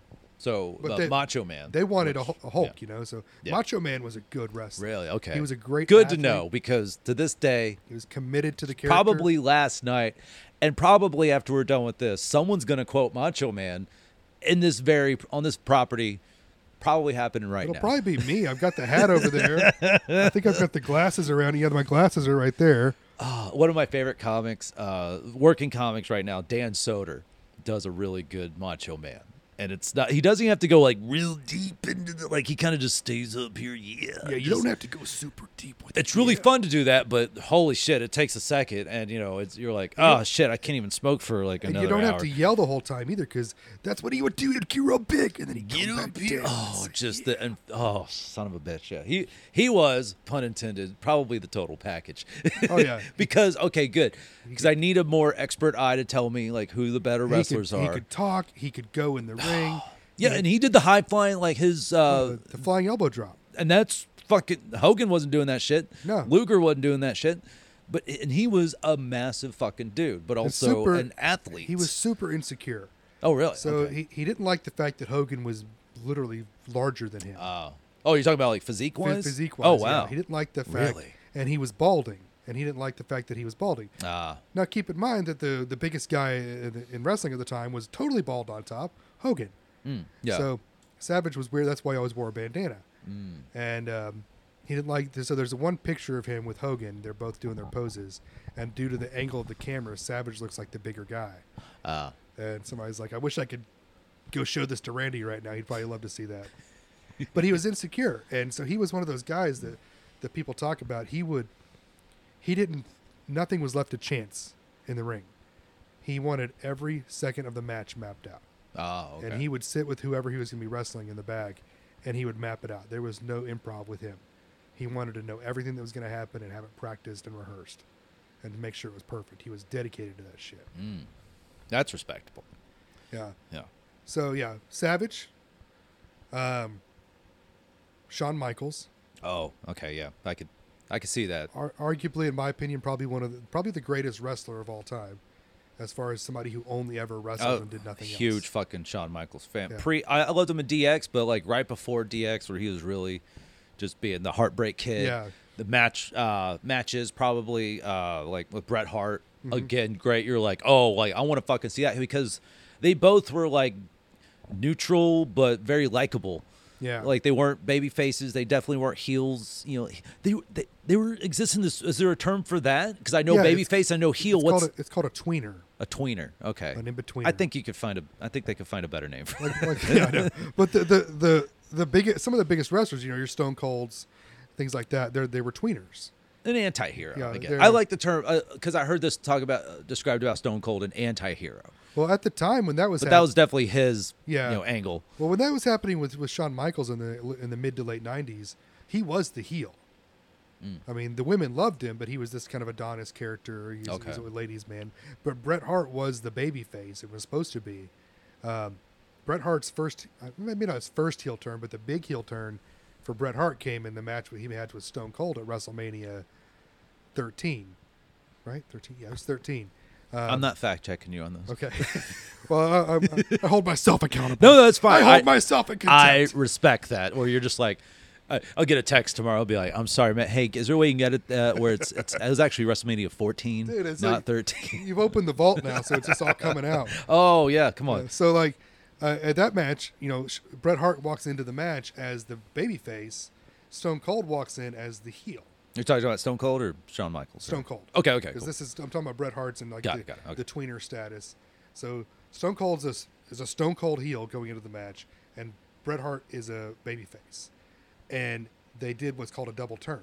So, But uh, they- Macho Man. They wanted a, which- Hu- a Hulk, yeah. you know. So Yeah. Macho Man was a good wrestler. Really? Okay. He was a great. Good athlete. to know because to this day, He was committed to the character. probably last night, and probably after we're done with this, someone's going to quote Macho Man in this very on this property. Probably happening right It'll now. probably be me. I've got the hat over there. I think I've got the glasses around. Yeah, my glasses are right there. Uh, one of my favorite comics, uh, working comics right now, Dan Soder does a really good Macho Man. And it's not, he doesn't have to go like real deep into the, like he kind of just stays up here. Yeah. Yeah, you just- don't have to go super deep with it. It's really Yeah. fun to do that, but holy shit, it takes a second. And, you know, it's you're like, oh shit, I can't even smoke for like And another you don't hour. have to yell the whole time either, because that's what he would do. He'd get real big, and then he'd Get come up back here. down. Oh, just the and oh, son of a bitch. Yeah, he he was pun intended, probably the total package. Oh, yeah. because okay, good. Because I need a more expert eye to tell me like who the better He could- wrestlers he are. could talk. He could go in the ring. yeah, and he did the high flying like his, uh, the, the flying elbow drop. and that's fucking Hogan wasn't doing that shit. No. Luger wasn't doing that shit. But and he was a massive fucking dude, but also super- an athlete. He was super insecure. oh really? So Okay. he, he didn't like the fact that Hogan was literally larger than him. Oh. Oh, you're talking about like physique wise? Physique wise. Oh wow. He didn't like the fact. Really? And he was balding. And he didn't like the fact that he was balding. Ah. Now, keep in mind that the, the biggest guy in, in wrestling at the time was totally bald on top, Hogan. Mm, yeah. So Savage was weird. That's why he always wore a bandana. Mm. And um, he didn't like this. So there's one picture of him with Hogan. They're both doing their poses. And due to the angle of the camera, Savage looks like the bigger guy. Ah. And somebody's like, I wish I could go show this to Randy right now. He'd probably love to see that. But he was insecure. And so he was one of those guys that, that people talk about. He would, he didn't, nothing was left to chance in the ring. He wanted every second of the match mapped out. Oh, okay. And he would sit with whoever he was going to be wrestling in the bag, and he would map it out. There was no improv with him. He wanted to know everything that was going to happen and have it practiced and rehearsed and make sure it was perfect. He was dedicated to that shit. Mm. That's respectable. Yeah. Yeah. So, yeah, Savage, um, Shawn Michaels, Oh, okay, yeah. I could I could see that. ar- arguably, in my opinion, probably one of the, probably the greatest wrestler of all time, as far as somebody who only ever wrestled Oh, and did nothing huge else. fucking Shawn Michaels fan. Yeah. Pre I, I loved him in D X, but like right before D X where he was really just being the Heartbreak Kid. Yeah. The match uh matches probably uh like with Bret Hart. Mm-hmm. Again, great. You're like, "Oh, like I want to fucking see that," because they both were like neutral but very likable. Yeah. Like they weren't baby faces. They definitely weren't heels. You know, they they, they were existing. This is there a term for that? Because I know Yeah, baby it's- face, I know heel. It's What's called, a, it's called a tweener, a tweener? Okay, an in-betweener. I think you could find a. I think they could find a better name for. like, like yeah, I know. But the the the the biggest, some of the biggest wrestlers, you know, your Stone Colds, things like that. They they were tweeners. An anti-hero. Yeah, I guess. they're- I like the term because I heard this talk about uh, described about Stone Cold, an anti-hero. Well, at the time when that was But hap- that was definitely his, Yeah. you know, angle. well when that was happening with with Shawn Michaels in the in the mid to late nineties, he was the heel. Mm. I mean, the women loved him, but he was this kind of Adonis character. He was, Okay. he was a ladies' man. But Bret Hart was the baby face. It was supposed to be. Um, Bret Hart's first, uh, maybe not his first heel turn, but the big heel turn for Bret Hart came in the match he had with Stone Cold at WrestleMania thirteen, right? thirteen, yeah, it was thirteen. Um, I'm not fact checking you on this. Okay. well, I, I, I hold myself accountable. No, that's fine. I hold I- myself in I contempt. respect that. Where you're just like, I, I'll get a text tomorrow. I'll be like, I'm sorry, man. Hey, is there a way you can get it uh, where it's, it's it was actually WrestleMania fourteen, Dude, it's not like- thirteen. You've opened the vault now, so it's just all coming out. Oh yeah, come on. Uh, so, like, uh, at that match, you know, Sh- Bret Hart walks into the match as the babyface. Stone Cold walks in as the heel. You're talking about Stone Cold or Shawn Michaels? Stone Cold. Okay, okay. Because Cool. this is I'm talking about Bret Hart's and like Got the, it, got it, okay. the tweener status. So Stone Cold's a, is a Stone Cold heel going into the match, and Bret Hart is a babyface, and they did what's called a double turn,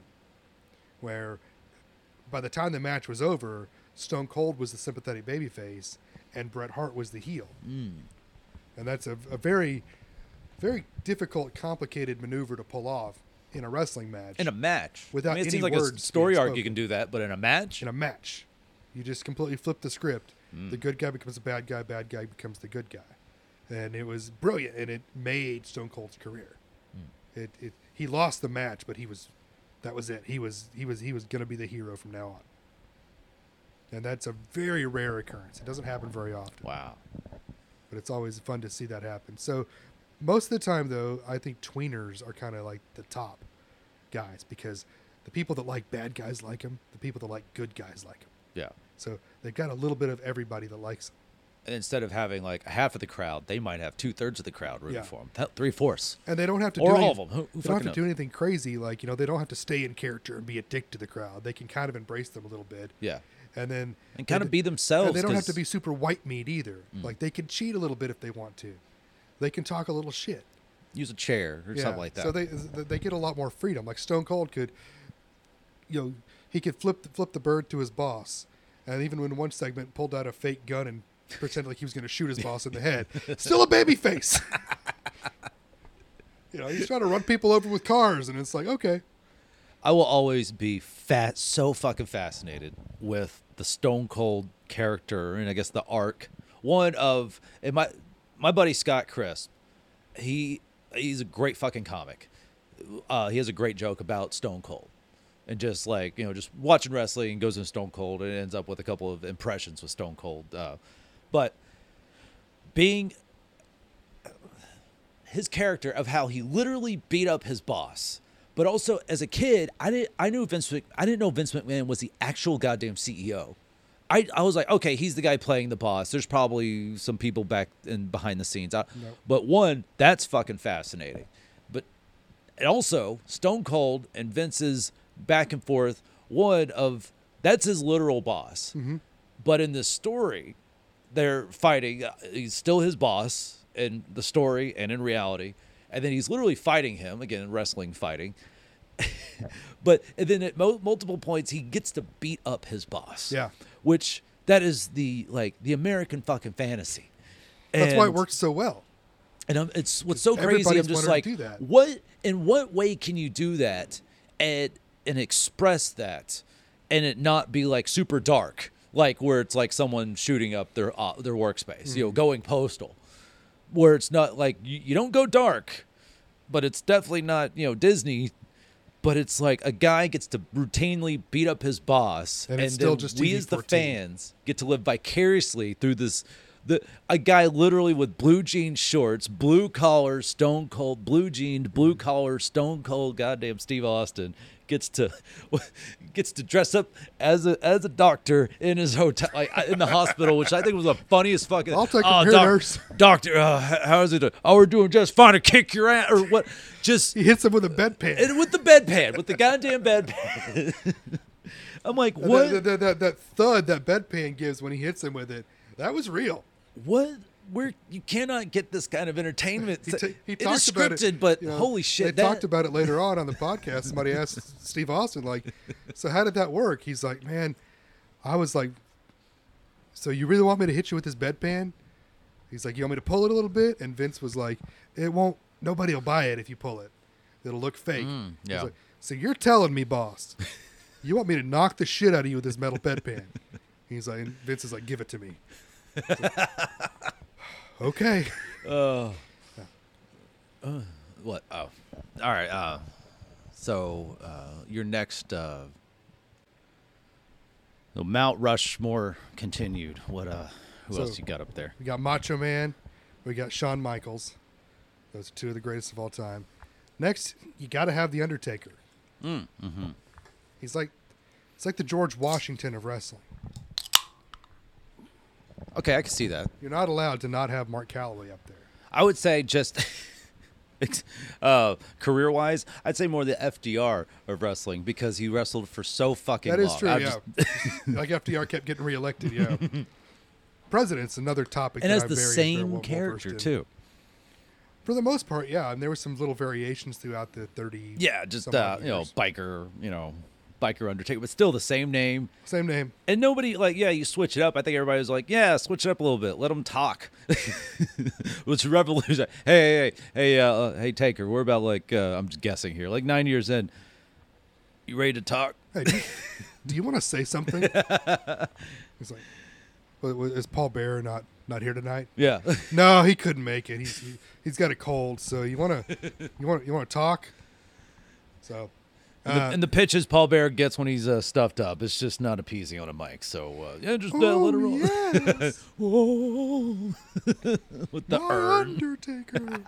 where by the time the match was over, Stone Cold was the sympathetic babyface, and Bret Hart was the heel, Mm. and that's a, a very very difficult, complicated maneuver to pull off in a wrestling match. In a match. Without I mean, it any seems like words a story being arc spoken. you can do that, but in a match? In a match, you just completely flip the script. Mm. The good guy becomes a bad guy. Bad guy becomes the good guy, and it was brilliant. And it made Stone Cold's career. Mm. It, it he lost the match, but he was that was it. He was he was he was going to be the hero from now on. And that's a very rare occurrence. It doesn't happen very often. Wow. But it's always fun to see that happen. So most of the time, though, I think tweeners are kind of like the top guys because the people that like bad guys like them. The people that like good guys like them. Yeah. So they've got a little bit of everybody that likes them. And instead of having like half of the crowd, they might have two thirds of the crowd rooting Yeah. for them. Three fourths. And they don't have to Or do all any- of them. Who, who They don't have fucking to do knows? anything crazy. Like, you know, they don't have to stay in character and be a dick to the crowd. They can kind of embrace them a little bit. Yeah. And then And kind they- of be themselves. And they don't have 'cause- to be super white meat either. Mm. Like they can cheat a little bit if they want to. They can talk a little shit. use a chair or something like that. So they they get a lot more freedom. Like Stone Cold could, you know, he could flip the, flip the bird to his boss, and even in one segment pulled out a fake gun and pretended like he was going to shoot his boss in the head. Still a baby face. You know, he's trying to run people over with cars, and it's like, okay, I will always be fat, so fucking fascinated with the Stone Cold character, and I guess the arc. One of and my my buddy Scott Crisp, he he's a great fucking comic. Uh, he has a great joke about Stone Cold, and just like you know, just watching wrestling and goes into Stone Cold and ends up with a couple of impressions with Stone Cold. Uh, but being his character of how he literally beat up his boss. But also, as a kid, I didn't. I knew Vince. Mc, I didn't know Vince McMahon was the actual goddamn C E O. I, I was like, okay, he's the guy playing the boss. There's probably some people back in behind the scenes. I, Nope. But one, that's fucking fascinating. But and also, Stone Cold and Vince's back and forth. One of that's his literal boss. Mm-hmm. But in this story, they're fighting. Uh, He's still his boss in the story and in reality. And then he's literally fighting him again, wrestling fighting. But and then at mo- multiple points, he gets to beat up his boss. Yeah. Which that is the like the American fucking fantasy. that's why it And- works so well. And I'm, it's what's so crazy. Everybody's I'm just wanting like, to do that. what? In what way can you do that and and express that, and it not be like super dark, like where it's like someone shooting up their uh, their workspace, you know, Mm-hmm. going postal, where it's not like you, you don't go dark, but it's definitely not you know Disney. But it's like a guy gets to routinely beat up his boss, And and, it's still then just we T V as the fourteen. fans get to live vicariously through this. The a guy literally with blue jean shorts, blue collar, stone cold, blue jeaned, blue collar, stone cold, goddamn Steve Austin gets to gets to dress up as a as a doctor in his hotel, like in the hospital, which I think was the funniest fucking. I'll take him oh, here, doc- nurse." Doctor, uh, h- how's it? doing? Oh, we're doing just fine to kick your ass or what? Just He hits him with a bedpan. and with the bedpan, with the goddamn bedpan. I'm like, And what? That, that, that, that thud that bedpan gives when he hits him with it, that was real. What? Where you cannot get this kind of entertainment. He, ta- he it talked is about scripted, it, but you know, holy shit! They that, talked about it later on on the podcast. Somebody asked Steve Austin, like, so how did that work? He's like, man, I was like, so you really want me to hit you with this bedpan? He's like, you want me to pull it a little bit? And Vince was like, it won't, nobody will buy it if you pull it. It'll look fake. Mm, He's yeah. like, so you're telling me, boss, you want me to knock the shit out of you with this metal bedpan? He's like, and Vince is like, give it to me. He's like, okay. Uh, uh, what? Oh, all right. Uh, so uh, your next uh, so Mount Rushmore continued. What? Uh, who So- else you got up there? We got Macho Man. We got Shawn Michaels. Those are two of the greatest of all time. Next, you got to have the Undertaker. Mm, mm-hmm. He's like, it's like the George Washington of wrestling. Okay, I can see that. You're not allowed to not have Mark Calloway up there. I would say just uh, career wise, I'd say more the F D R of wrestling because he wrestled for so fucking That long. is true. I've Yeah, just- like F D R kept getting reelected. Yeah. President's another topic. and that has I'm the very, very same well- well character versed in. too. For the most part, yeah. And there were some little variations throughout the thirty. Yeah, just some uh, odd you know, years. biker, you know, Biker Undertaker, but still the same name. Same name. And nobody, like, yeah, you switch it up. I think everybody was like, yeah, switch it up a little bit. Let them talk. Which revolution. Hey, hey, hey, hey, uh, uh, hey, Taker, we're about, like, uh, I'm just guessing here, like nine years in. You ready to talk? Hey, do you, do you want to say something? He's like, well, is Paul Bearer not, not here tonight? Yeah. No, he couldn't make it. He's he, he's got a cold. So you want to you want you want to talk? So. And the, Uh, and the pitches Paul Bear gets when he's uh, stuffed up, it's just not appeasing on a mic. So, uh, yeah, just uh, oh, let it roll. yes. Whoa. With the My urn. Undertaker.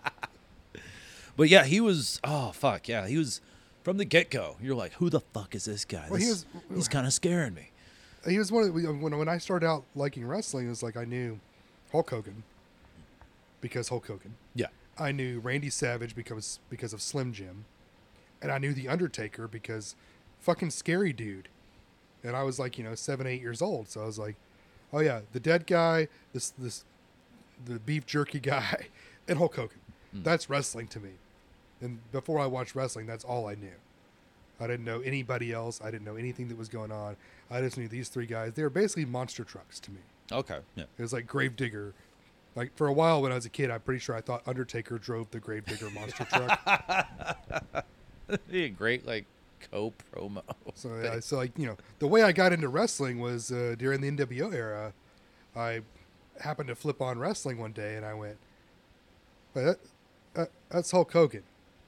But yeah, he was, oh, fuck, yeah. He was, from the get-go, you're like, who the fuck is this guy? Well, he This- was- he's kind of scaring me. He was one of the, when when I started out liking wrestling, it was like I knew Hulk Hogan because Hulk Hogan. Yeah. I knew Randy Savage because because of Slim Jim, and I knew the Undertaker because fucking scary dude. And I was like, you know, seven, eight years old, so I was like, oh yeah, the dead guy, this this the beef jerky guy, and Hulk Hogan. Mm. That's wrestling to me. And before I watched wrestling, that's all I knew. I didn't know anybody else. I didn't know anything that was going on. I just knew these three guys. They were basically monster trucks to me. Okay. Yeah. It was like Gravedigger. Like for a while when I was a kid, I'm pretty sure I thought Undertaker drove the Gravedigger monster truck. He a great, like, co-promo. So, yeah, so like you know, the way I got into wrestling was uh, during the N W O era. I happened to flip on wrestling one day, and I went, "Wait, that, that, that's Hulk Hogan.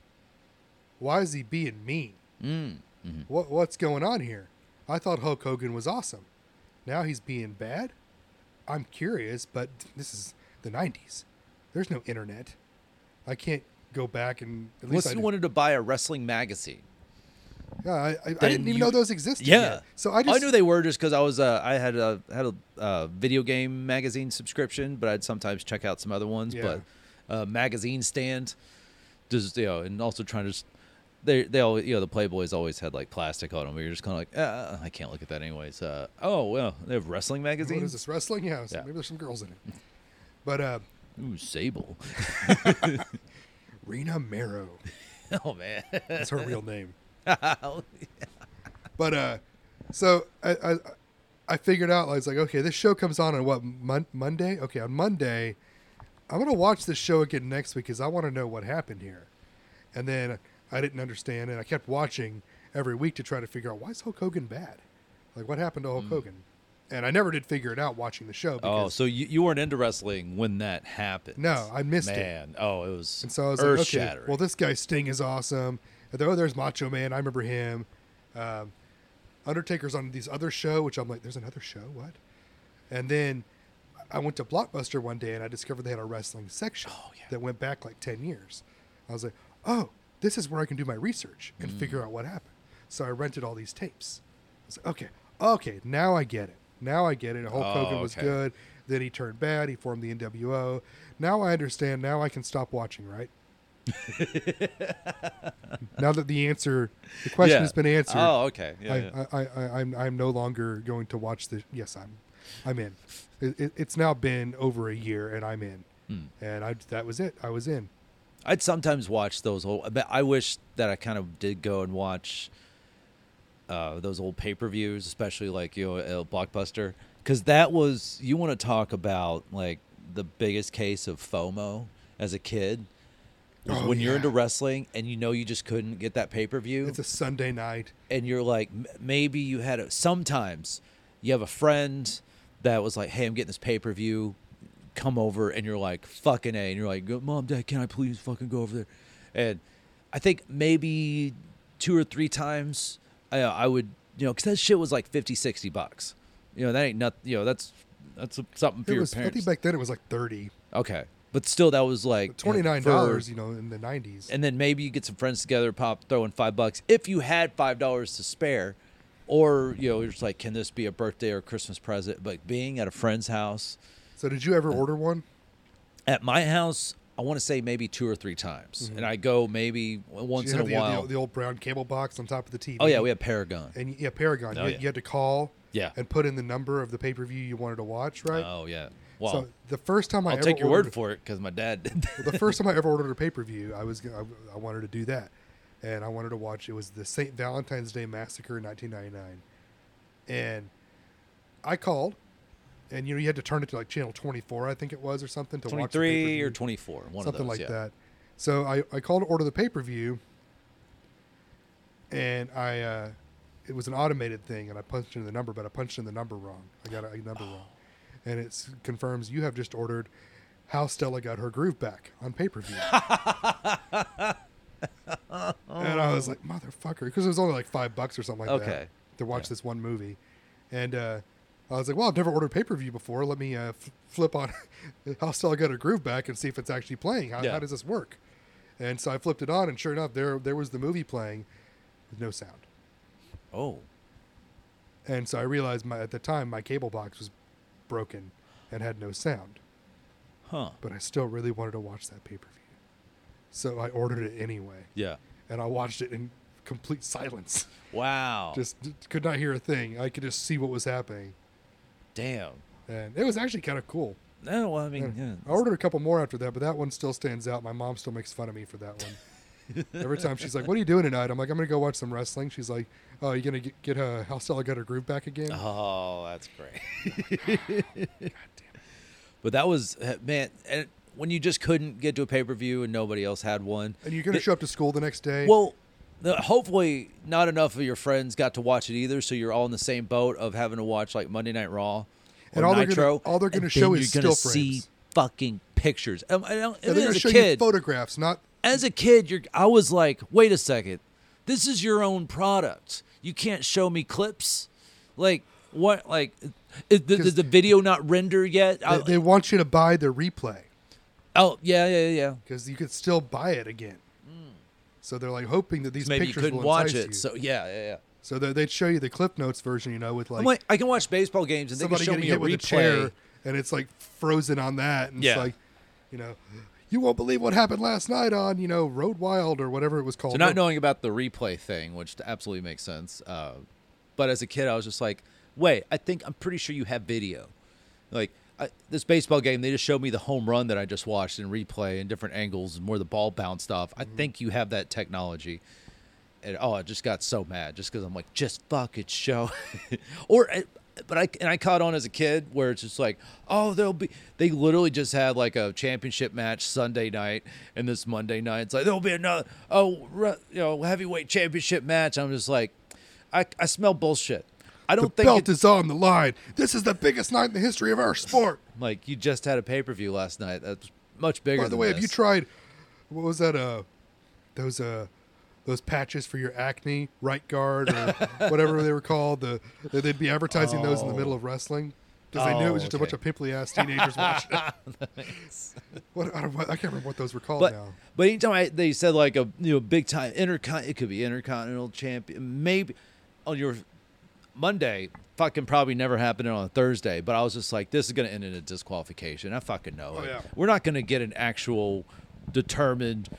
Why is he being mean? Mm. Mm-hmm. What what's going on here? I thought Hulk Hogan was awesome. Now he's being bad. I'm curious, but this is the nineties. There's no internet. I can't go back and at least Unless I, you wanted to buy a wrestling magazine. yeah, I, I, I didn't even you- know those existed. Yeah. yet. So I just I knew they were just because I was uh, I had a had a uh, video game magazine subscription, but I'd sometimes check out some other ones. Yeah. But uh, magazine stand, just you know, and also trying to just they they all you know the Playboys always had like plastic on them. Where you're just kind of like, ah, I can't look at that anyways. Uh, oh well, they have wrestling what magazines. is this wrestling? Yeah, so Yeah. maybe there's some girls in it. But uh, Ooh, Sable. Rena Marrow, Oh man. that's her real name. But uh, so I, I I figured out I was like, okay, this show comes on on what mon- Monday? Okay, on Monday, I'm gonna watch this show again next week because I want to know what happened here. And then I didn't understand, and I kept watching every week to try to figure out why is Hulk Hogan bad? Like what happened to Hulk Hogan? And I never did figure it out watching the show. Oh, Because, so you, you weren't into wrestling when that happened? No, I missed it. Man, oh, it was And so I was like, earth okay, shattering. well, this guy Sting is awesome. And there- oh, there's Macho Man. I remember him. Um, Undertaker's on these other show, which I'm like, there's another show? What? And then I went to Blockbuster one day and I discovered they had a wrestling section Oh, yeah. that went back like ten years. I was like, oh, this is where I can do my research and Mm. figure out what happened. So I rented all these tapes. I was like, okay, okay, now I get it. Now I get it. Hulk Oh, Hogan was okay. good. Then he turned bad. He formed the N W O. Now I understand. Now I can stop watching, right? Now that the answer, the question Yeah. has been answered, Oh, okay. Yeah, I, yeah. I, I, I'm, I'm no longer going to watch the. Yes, I'm, I'm in. It, it, it's now been over a year, and I'm in. Hmm. And I, that was it. I was in. I'd sometimes watch those old. but I wish that I kind of did go and watch uh, those old pay per views, especially like you know uh, Blockbuster, because that was you want to talk about like the biggest case of FOMO as a kid. Was Oh, when you're yeah. into wrestling and you know you just couldn't get that pay per view, It's a Sunday night. and you're like m- maybe you had a, sometimes you have a friend that was like, hey, I'm getting this pay per view, come over, and you're like fucking A, and you're like, Mom, Dad, can I please fucking go over there? And I think maybe two or three times I, I would, you know, because that shit was like fifty, sixty bucks. You know, that ain't nothing, you know, that's that's something for It your was. I parents. think back then it was like thirty, Okay. But still, that was like twenty nine for- dollars. You know, in the nineties. and then maybe you get some friends together, pop, throw in five bucks if you had five dollars to spare, or you know, you're just like, can this be a birthday or Christmas present? But being at a friend's house, So did you ever order one? at my house, I want to say maybe two or three times, and I go maybe once Did in you a have the, while. the, the old brown cable box on top of the T V. Oh yeah, we have Paragon. And yeah, Paragon. Oh, you, yeah. you had to call. Yeah. And put in the number of the pay per view you wanted to watch, right? Oh yeah. Well, So the first time I I'll ever take your ordered, word for it because my dad did. the first time I ever ordered a pay per view, I was gonna- I, I wanted to do that, and I wanted to watch. It was the Saint Valentine's Day Massacre in nineteen ninety-nine, and I called, and you know you had to turn it to like channel twenty-four, I think it was, or something to watch the twenty-three pay-per-view. or twenty-four, one something of those, like yeah. that. So I, I called to order the pay per view, and I uh, it was an automated thing, and I punched in the number, but I punched in the number wrong. I got a, a number wrong, and it confirms you have just ordered How Stella Got Her Groove Back on pay per view. And I was like, motherfucker, because it was only like five bucks or something like Okay. that to watch Yeah. this one movie, and uh, I was like, well, I've never ordered pay per view before. Let me uh, f- flip on How Stella Got Her Groove Back and see if it's actually playing. How, Yeah. how does this work? And so I flipped it on, and sure enough, there there was the movie playing with no sound. Oh. And so I realized my, at the time my cable box was broken and had no sound. Huh. But I still really wanted to watch that pay per view, so I ordered it anyway, Yeah. and I watched it in complete silence. Wow. Just d- could not hear a thing. I could just see what was happening, Damn. and it was actually kind of cool. No, well, I mean, Yeah. yeah. I ordered a couple more after that, but that one still stands out. My mom still makes fun of me for that one. Every time she's like, "What are you doing tonight?" I'm like, "I'm gonna go watch some wrestling." She's like, "Oh, you gonna get, get uh, How Stella Got Her Groove Back again?" Oh, that's great. God damn it. But that was, uh, man, and when you just couldn't get to a pay-per-view and nobody else had one. And you're gonna It- show up to school the next day. Well, the, hopefully not enough of your friends got to watch it either, so you're all in the same boat of having to watch like Monday Night Raw or And all they're gonna- Nitro. all they're gonna and show then is you're gonna still see frames. fucking pictures. Um, I don't, Yeah, and they're as gonna a show you kid, photographs, not as a kid, you're. I was like, wait a second, this is your own product. You can't show me clips. Like what? Like, is, did, did the video not render yet? I- they, they want you to buy the replay oh yeah, yeah, yeah. because you could still buy it again. So they're like hoping that these Maybe you pictures couldn't will watch entice it. you. So yeah, yeah, yeah. So they- they'd show you the Clip Notes version, you know, with like, I'm like, I can watch baseball games and they can somebody show getting me a hit with a replay. chair, and it's like frozen on that, and Yeah. it's like, you know, you won't believe what happened last night on, you know, Road Wild or whatever it was called. So No- not knowing about the replay thing, which absolutely makes sense. Uh, but as a kid, I was just like, wait, I think I'm pretty sure you have video. Like I, this baseball game, they just showed me the home run that I just watched in replay and different angles and where the ball bounced off. I think you have that technology. And oh, I just got so mad just because I'm like, just fucking show. or, but I and I caught on as a kid where it's just like, oh, there'll be. They literally just had like a championship match Sunday night, and this Monday night it's like there'll be another oh, re- you know, heavyweight championship match. I'm just like, I I smell bullshit. I the don't think belt it, is on the line. This is the biggest night in the history of our sport. like you just had a pay per view last night. That's much bigger. By the than way, this. have you tried? What was that? Uh, those uh, those patches for your acne, right guard or whatever they were called. The they'd be advertising those in the middle of wrestling because they knew it was Oh, just a okay. bunch of pimply ass teenagers watching it. What I, don't, I can't remember what those were called But now. but anytime I, they said like a you know big time intercon, it could be intercontinental champion. Maybe on your Monday, fucking probably never happened on a Thursday. But I was just like, this is gonna end in a disqualification. I fucking know Oh, it. yeah. We're not gonna get an actual determined,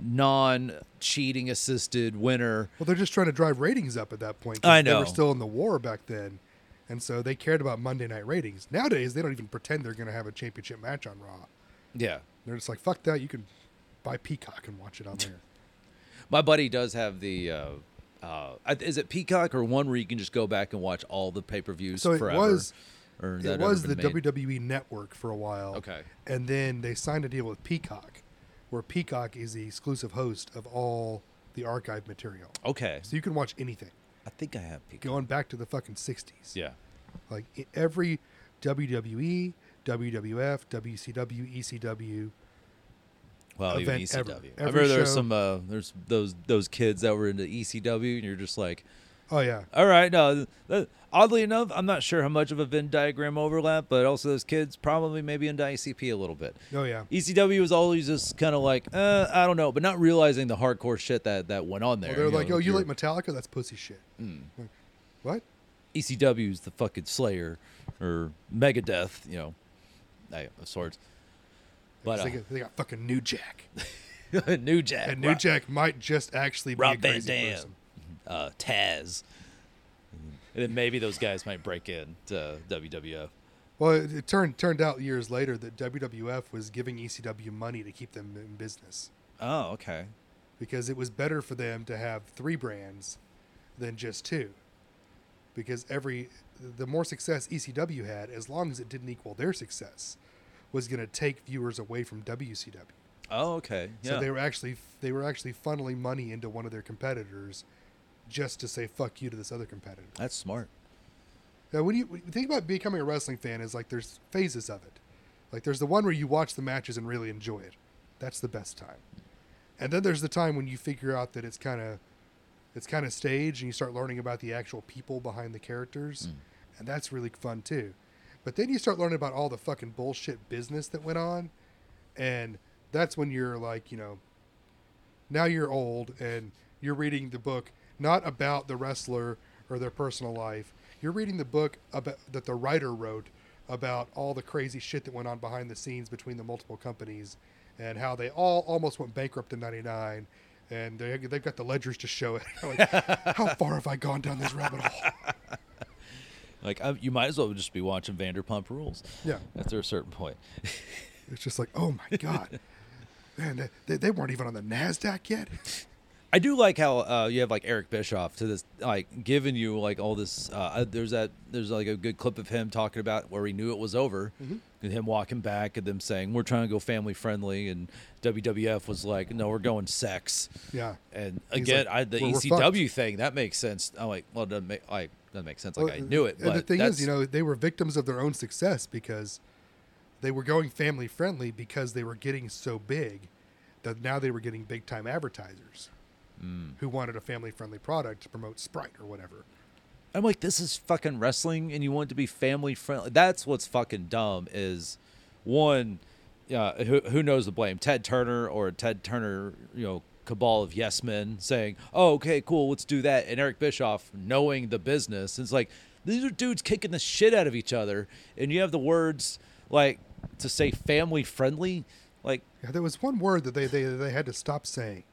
non-cheating assisted winner. Well, they're just trying to drive ratings up at that point. 'cause I They know. were still in the war back then. And so they cared about Monday night ratings. Nowadays, they don't even pretend they're going to have a championship match on Raw. Yeah. They're just like, fuck that. You can buy Peacock and watch it on there. My buddy does have the. Uh, uh, I- is it Peacock or one where you can just go back and watch all the pay per views So it forever? was, Or has it that was ever the been made? W W E Network for a while. Okay. And then they signed a deal with Peacock, where Peacock is the exclusive host of all the archive material. Okay. So you can watch anything, I think I have Peacock. going back to the fucking sixties. Yeah. Like i- every W W E, W W F, W C W, E C W. Well, even event E C W. ever. I Every remember there's show- some uh, there's those those kids that were into E C W, and you're just like, Oh, yeah. all right, no. That, oddly enough, I'm not sure how much of a Venn diagram overlap, but also those kids probably maybe into I C P a little bit. Oh, yeah. E C W was always just kind of like, uh, I don't know, but not realizing the hardcore shit that that went on there. Well, they're you like, know, oh, you you're- like Metallica? That's pussy shit. Mm. Like, what? E C W's the fucking Slayer or Megadeth, you know, I, of sorts. But they, uh, got, they got fucking New Jack. New Jack, And New Rob, Jack might just actually be Rob a Van crazy Dam, person. uh, Taz, and then maybe those guys might break in to W W F. Well, it, it turned turned out years later that W W F was giving E C W money to keep them in business. Oh, okay. because it was better for them to have three brands than just two. Because every the more success E C W had, as long as it didn't equal their success, was going to take viewers away from W C W. Oh, okay. Yeah. So they were actually they were actually funneling money into one of their competitors, just to say fuck you to this other competitor. That's smart. Now, when you, when you think about becoming a wrestling fan, is like there's phases of it. Like there's the one where you watch the matches and really enjoy it. That's the best time. And then there's the time when you figure out that it's kind of it's kind of staged and you start learning about the actual people behind the characters. Mm. And that's really fun too. But then you start learning about all the fucking bullshit business that went on. And that's when you're like, you know, now you're old and you're reading the book not about the wrestler or their personal life. You're reading the book about that the writer wrote about all the crazy shit that went on behind the scenes between the multiple companies and how they all almost went bankrupt in ninety-nine. And they, they've got the ledgers to show it. Like, how far have I gone down this rabbit hole? Like, I, you might as well just be watching Vanderpump Rules. Yeah. After a certain point. It's just like, oh my God. Man, they, they weren't even on the NASDAQ yet. I do like how uh, you have like Eric Bischoff to this, like giving you like all this. Uh, there's that. There's like a good clip of him talking about where he knew it was over, mm-hmm. and him walking back and them saying we're trying to go family friendly, and W W F was like, no, we're going sex. Yeah. And again, like, I, the E C W thing that makes sense. I'm like, well, it doesn't make like doesn't make sense. Like well, I knew it. And but the thing is, you know, they were victims of their own success because they were going family friendly because they were getting so big that now they were getting big time advertisers. Mm. Who wanted a family-friendly product to promote Sprite or whatever. I'm like, this is fucking wrestling, and you want it to be family-friendly. That's what's fucking dumb is, one, uh, who, who knows the blame? Ted Turner or Ted Turner, you know, cabal of yes men saying, oh, okay, cool, let's do that. And Eric Bischoff knowing the business. It's like, these are dudes kicking the shit out of each other, and you have the words, like, to say family-friendly. Like, yeah, there was one word that they, they, they had to stop saying.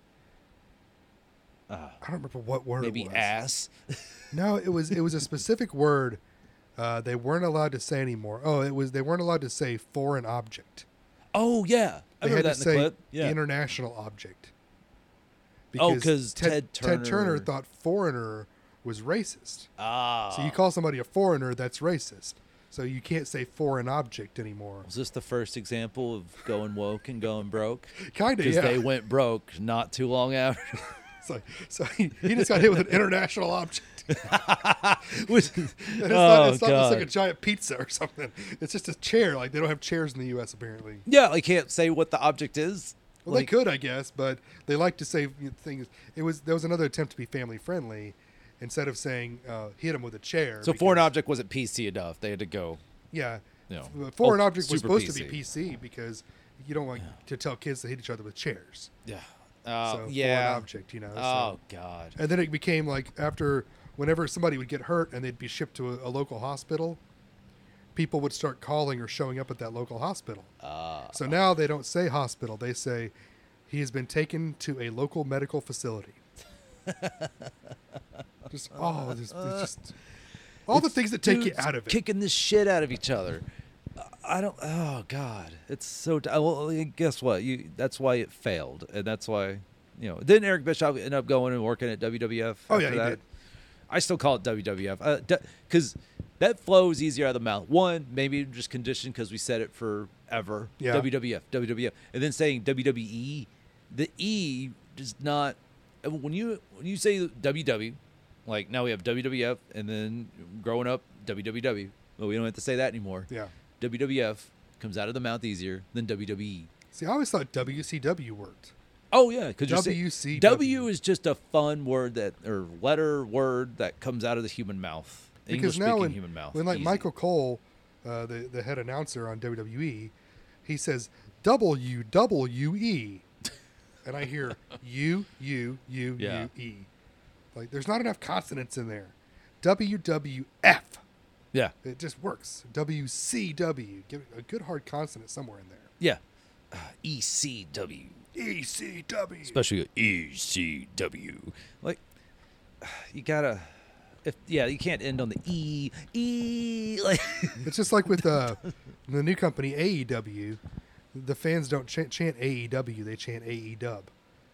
Uh, I don't remember what word maybe it was. Maybe ass? No, it was it was a specific word uh, they weren't allowed to say anymore. Oh, it was they weren't allowed to say foreign object. Oh, yeah. I they remember had that to in say the clip. Yeah. International object. Because oh, because Ted, Ted Turner... Ted Turner thought foreigner was racist. Ah. So you call somebody a foreigner, that's racist. So you can't say foreign object anymore. Was this the first example of going woke and going broke? Kind of, yeah. Because they went broke not too long after. So, so he, he just got hit with an international object. Which, it's oh, not, it's not God. just like a giant pizza or something. It's just a chair. Like they don't have chairs in the U S apparently. Yeah, they can't say what the object is. Well, like, they could, I guess, but they like to say things. It was there was another attempt to be family friendly, instead of saying uh, hit him with a chair. So because, foreign object wasn't P C enough. They had to go. Yeah, you know, foreign oh, object was supposed P C. to be P C because you don't want yeah. to tell kids to hit each other with chairs. Yeah. Uh, so yeah. foreign object, you know. Oh so. God. And then it became like after whenever somebody would get hurt and they'd be shipped to a, a local hospital, people would start calling or showing up at that local hospital. Uh, so now they don't say hospital; they say he has been taken to a local medical facility. just oh, just, just all the things that take you out of it. Kicking the shit out of each other. I don't. Oh God, it's so. Well, guess what? You. That's why it failed, and that's why, you know. Didn't Eric Bischoff end up going and working at W W F? Oh yeah, he that? did. I still call it W W F because uh, that flows easier out of the mouth. One, maybe just conditioned because we said it forever. Yeah. W W F, W W F, and then saying W W E, the E does not. When you when you say W W, like now we have W W F, and then growing up W W W. Well, we don't have to say that anymore. Yeah. W W F comes out of the mouth easier than W W E. See, I always thought W C W worked. Oh yeah, because W C W W is just a fun word that or letter word that comes out of the human mouth. Because English now speaking when, human mouth. when like Easy. Michael Cole, uh, the the head announcer on W W E, he says W W E, and I hear U U U yeah. U E. Like there's not enough consonants in there. W W F. Yeah. It just works. W C W. Give it a good hard consonant somewhere in there. Yeah. Uh, E C W. E C W. Especially E C W. Like, you gotta, if yeah, you can't end on the E. E. Like. It's just like with uh, the new company A E W. The fans don't chant, chant A E W. They chant A E Dub.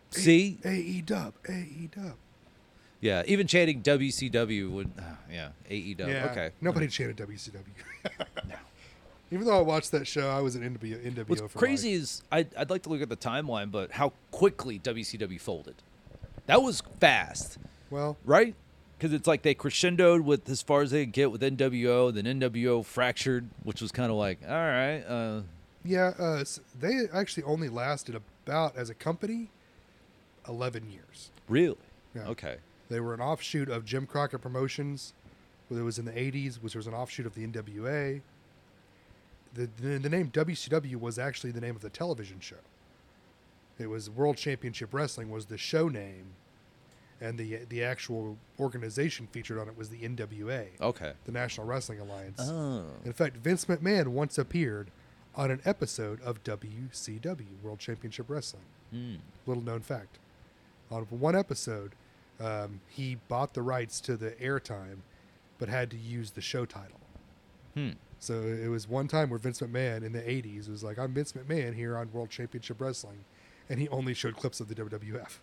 See? A E dub, A E dub. Yeah, even chanting W C W would, uh, yeah, A E W. Yeah, Okay. nobody chanted W C W. No. Even though I watched that show, I was an N W O. N W O What's for crazy life. is I'd, I'd like to look at the timeline, but how quickly W C W folded. That was fast, Well, right? Because it's like they crescendoed with as far as they could get with N W O, then N W O fractured, which was kind of like, all right. Uh, yeah, uh, s- they actually only lasted about, as a company, eleven years. really? Yeah. Okay. They were an offshoot of Jim Crockett Promotions, where it was in the eighties, which was an offshoot of the N W A. The, the, the name W C W was actually the name of the television show. It was World Championship Wrestling was the show name, and the the actual organization featured on it was the N W A, Okay. the National Wrestling Alliance. Oh. In fact, Vince McMahon once appeared on an episode of W C W, World Championship Wrestling. Hmm. Little known fact. On one episode, um, he bought the rights to the airtime, but had to use the show title. Hmm. So it was one time where Vince McMahon in the eighties was like, I'm Vince McMahon here on World Championship Wrestling. And he only showed clips of the W W F.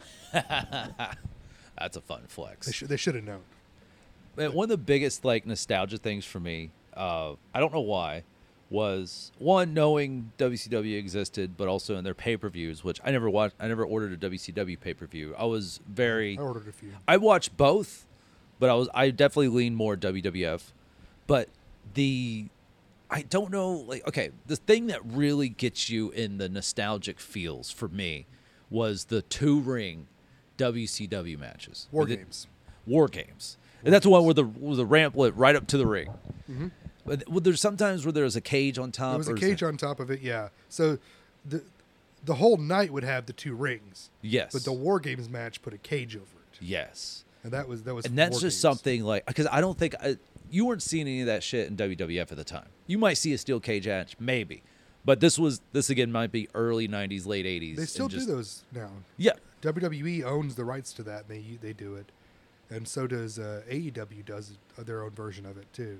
That's a fun flex. They, sh- they should have known. Man, one of the biggest like nostalgia things for me, uh, I don't know why, was one knowing W C W existed, but also in their pay-per-views, which I never watched. I never ordered a W C W pay-per-view. I was very. I ordered a few. I watched both, but I was I definitely leaned more W W F. But the, I don't know, like okay, the thing that really gets you in the nostalgic feels for me was the two-ring W C W matches. War The- Games. War Games. And that's the one where the where the ramp went right up to the ring. Mm-hmm. But well, there's sometimes where there's a cage on top. There was a or is cage it- on top of it, yeah. So the the whole night would have the two rings. Yes. But the War Games match put a cage over it. Yes. And that was that was And that's War just Games. something like because I don't think I, you weren't seeing any of that shit in W W F at the time. You might see a steel cage match, maybe, but this was this again might be early nineties, late eighties. They still and just- do those now. Yeah. W W E owns the rights to that. And they they do it, and so does uh, A E W does their own version of it too.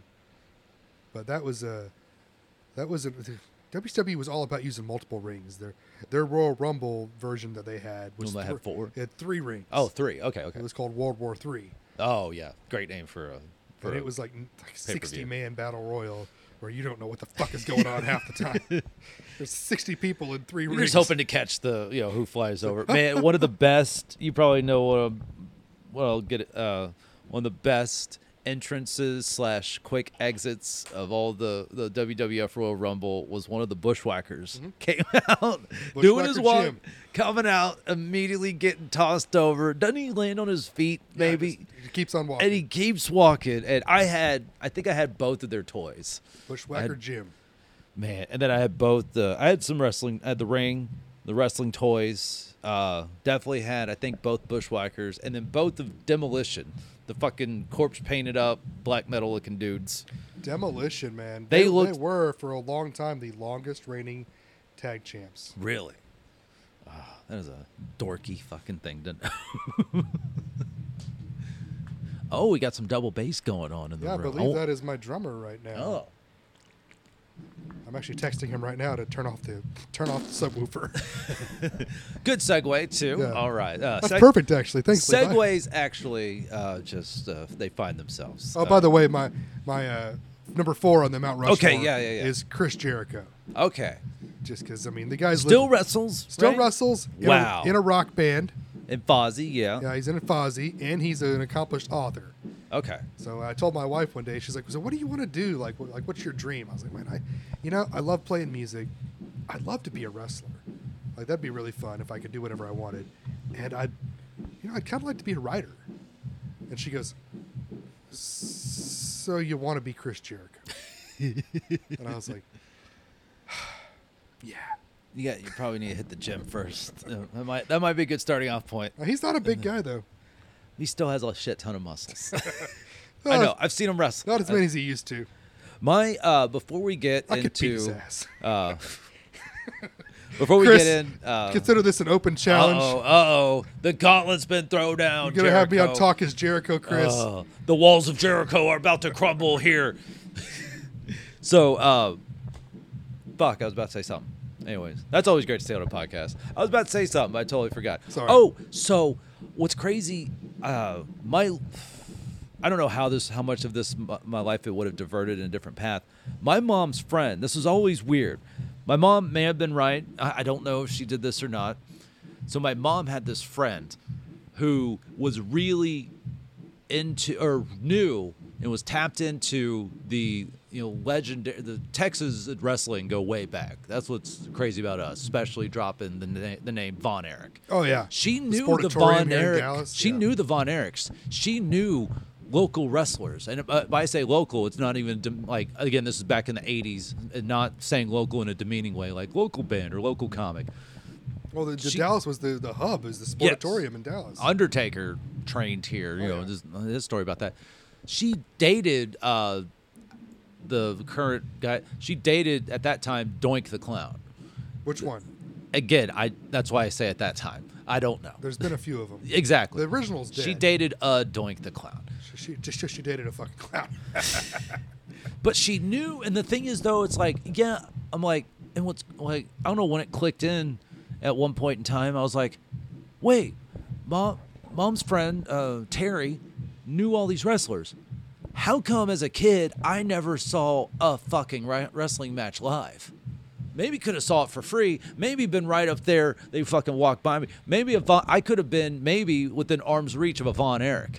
But that was a uh, that was a W C W was all about using multiple rings. Their their Royal Rumble version that they had was Well, they had thr- four? It had three rings. Oh, three. Okay. Okay. It was called World War Three, Oh yeah. Great name for a. For and a- it was like, like sixty pay-per-view. man battle royal where you don't know what the fuck is going on half the time. There's sixty people in three You're rings. just hoping to catch the you know who flies over. Man, one of the best. You probably know what. I'm, what I'll get. it, Uh, one of the best entrances slash quick exits of all the the W W F Royal Rumble was one of the Bushwhackers came out doing his Bushwhacker walk, Jim. coming out immediately getting tossed over. Doesn't he land on his feet? Yeah, Maybe. just- he keeps on walking. And he keeps walking, and I had, I think I had both of their toys. Bushwhacker I- Jim. Man, and then I had both the I had some wrestling I had the ring, the wrestling toys. Uh definitely had I think both Bushwhackers and then both of Demolition, the fucking corpse painted up black metal looking dudes. Demolition, man. They They, looked- they were for a long time the longest reigning tag champs. Really? Ah, that is a dorky fucking thing to Oh, we got some double bass going on in the Yeah, I room. believe oh. that is my drummer right now. Oh. I'm actually texting him right now to turn off the turn off the subwoofer. Good segue too. Yeah. All right. Uh, That's seg- perfect, actually. Thanks. Levi. Segues actually uh, just uh, they find themselves. Oh, Uh, by the way, my my uh, number four on the Mount Rushmore Okay, yeah, yeah, yeah. is Chris Jericho. Okay. Just because I mean the guy's Still lived- wrestles. still right? wrestles. In Wow. A, in a rock band. And Fozzy, yeah. Yeah, he's in a Fozzy, and he's an accomplished author. Okay. So I told my wife one day, she's like, "So what do you want to do? Like, what, like, what's your dream?" I was like, "Man, I, you know, I love playing music. I'd love to be a wrestler. Like, that'd be really fun if I could do whatever I wanted. And I'd, you know, I'd kind of like to be a writer." And she goes, "So you want to be Chris Jericho?" And I was like, "Yeah." You got. You probably need to hit the gym first. Uh, that might. That might be a good starting off point. Now, he's not a big guy though. He still has a shit ton of muscles. I Uh, know. I've seen him wrestle. Not as many as he used to. My. Uh, before we get I could beat his into. ass. Uh, before we Chris, get in. Uh, Consider this an open challenge. Uh oh. Uh oh. The gauntlet's been thrown down. You're gonna have me on Jericho. Talk as Jericho, Chris. Uh, the walls of Jericho are about to crumble here. so, uh, fuck, I was about to say something. Anyways, that's always great to say on a podcast. I was about to say something, but I totally forgot. Sorry. Oh, so what's crazy? Uh, my, I don't know how this, how much of this my life it would have diverted in a different path. My mom's friend. This was always weird. My mom may have been right. I, I don't know if she did this or not. So my mom had this friend who was really into or knew and was tapped into the you know legendary the Texas wrestling go way back. That's what's crazy about us, especially dropping the na- the name Von Erich. Oh yeah, She The knew the, Sportatorium Von here in Erich. Dallas, She yeah. knew the Von Erichs. She knew local wrestlers, and uh, by I say local, it's not even dem- like again this is back in the eighties, and not saying local in a demeaning way, like local band or local comic. Well, the, the She- Dallas was the, the hub, is the Yes. Sportatorium in Dallas. Undertaker trained here. You Oh, know, yeah. just his story about that. She dated uh, the current guy. She dated at that time Doink the Clown. Which one? Again, I that's why I say at that time. I don't know There's been a few of them. exactly. The original's dead. She dated a Doink the Clown, She, she just she dated a fucking clown. but she knew. And the thing is, though, it's like yeah, I'm like, and what's like I don't know when it clicked in. At one point in time, I was like, wait, mom, mom's friend uh, Terry knew all these wrestlers. How come as a kid I never saw a fucking ri- wrestling match live? Maybe could have saw it for free. Maybe been right up there. They fucking walked by me. Maybe a Von, I could have been maybe within arm's reach of a Von Erich.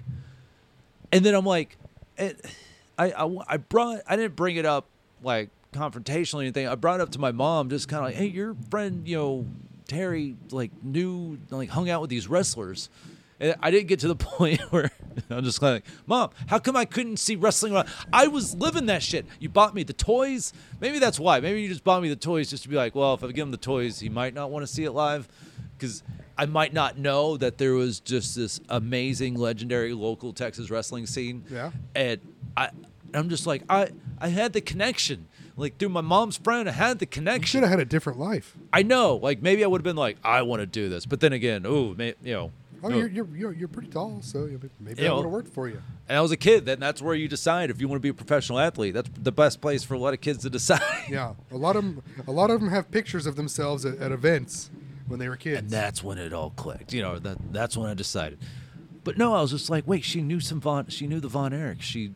And then I'm like, it, I, I I brought I didn't bring it up like confrontationally or anything. I brought it up to my mom, just kind of like, hey, your friend, you know, Terry, like knew, like hung out with these wrestlers. And I didn't get to the point where I'm just like, Mom, how come I couldn't see wrestling? I was living that shit. You bought me the toys. Maybe that's why. Maybe you just bought me the toys just to be like, well, if I give him the toys, he might not want to see it live. Because I might not know that there was just this amazing, legendary local Texas wrestling scene. Yeah. And I, I'm just like, I, I had the connection. Like through my mom's friend, I had the You connection. should have had a different life. I know. Like maybe I would have been like, I want to do this. But then again, ooh, may, you know. Oh, no. you're, you're you're you're pretty tall, so maybe You that know. would have worked for you. And I was a kid. Then that's where you decide if you want to be a professional athlete. That's the best place for a lot of kids to decide. Yeah, a lot of them, a lot of them have pictures of themselves at, at events when they were kids. And that's when it all clicked. You know, that that's when I decided. But no, I was just like, wait, she knew some Von. She knew the Von Erich. She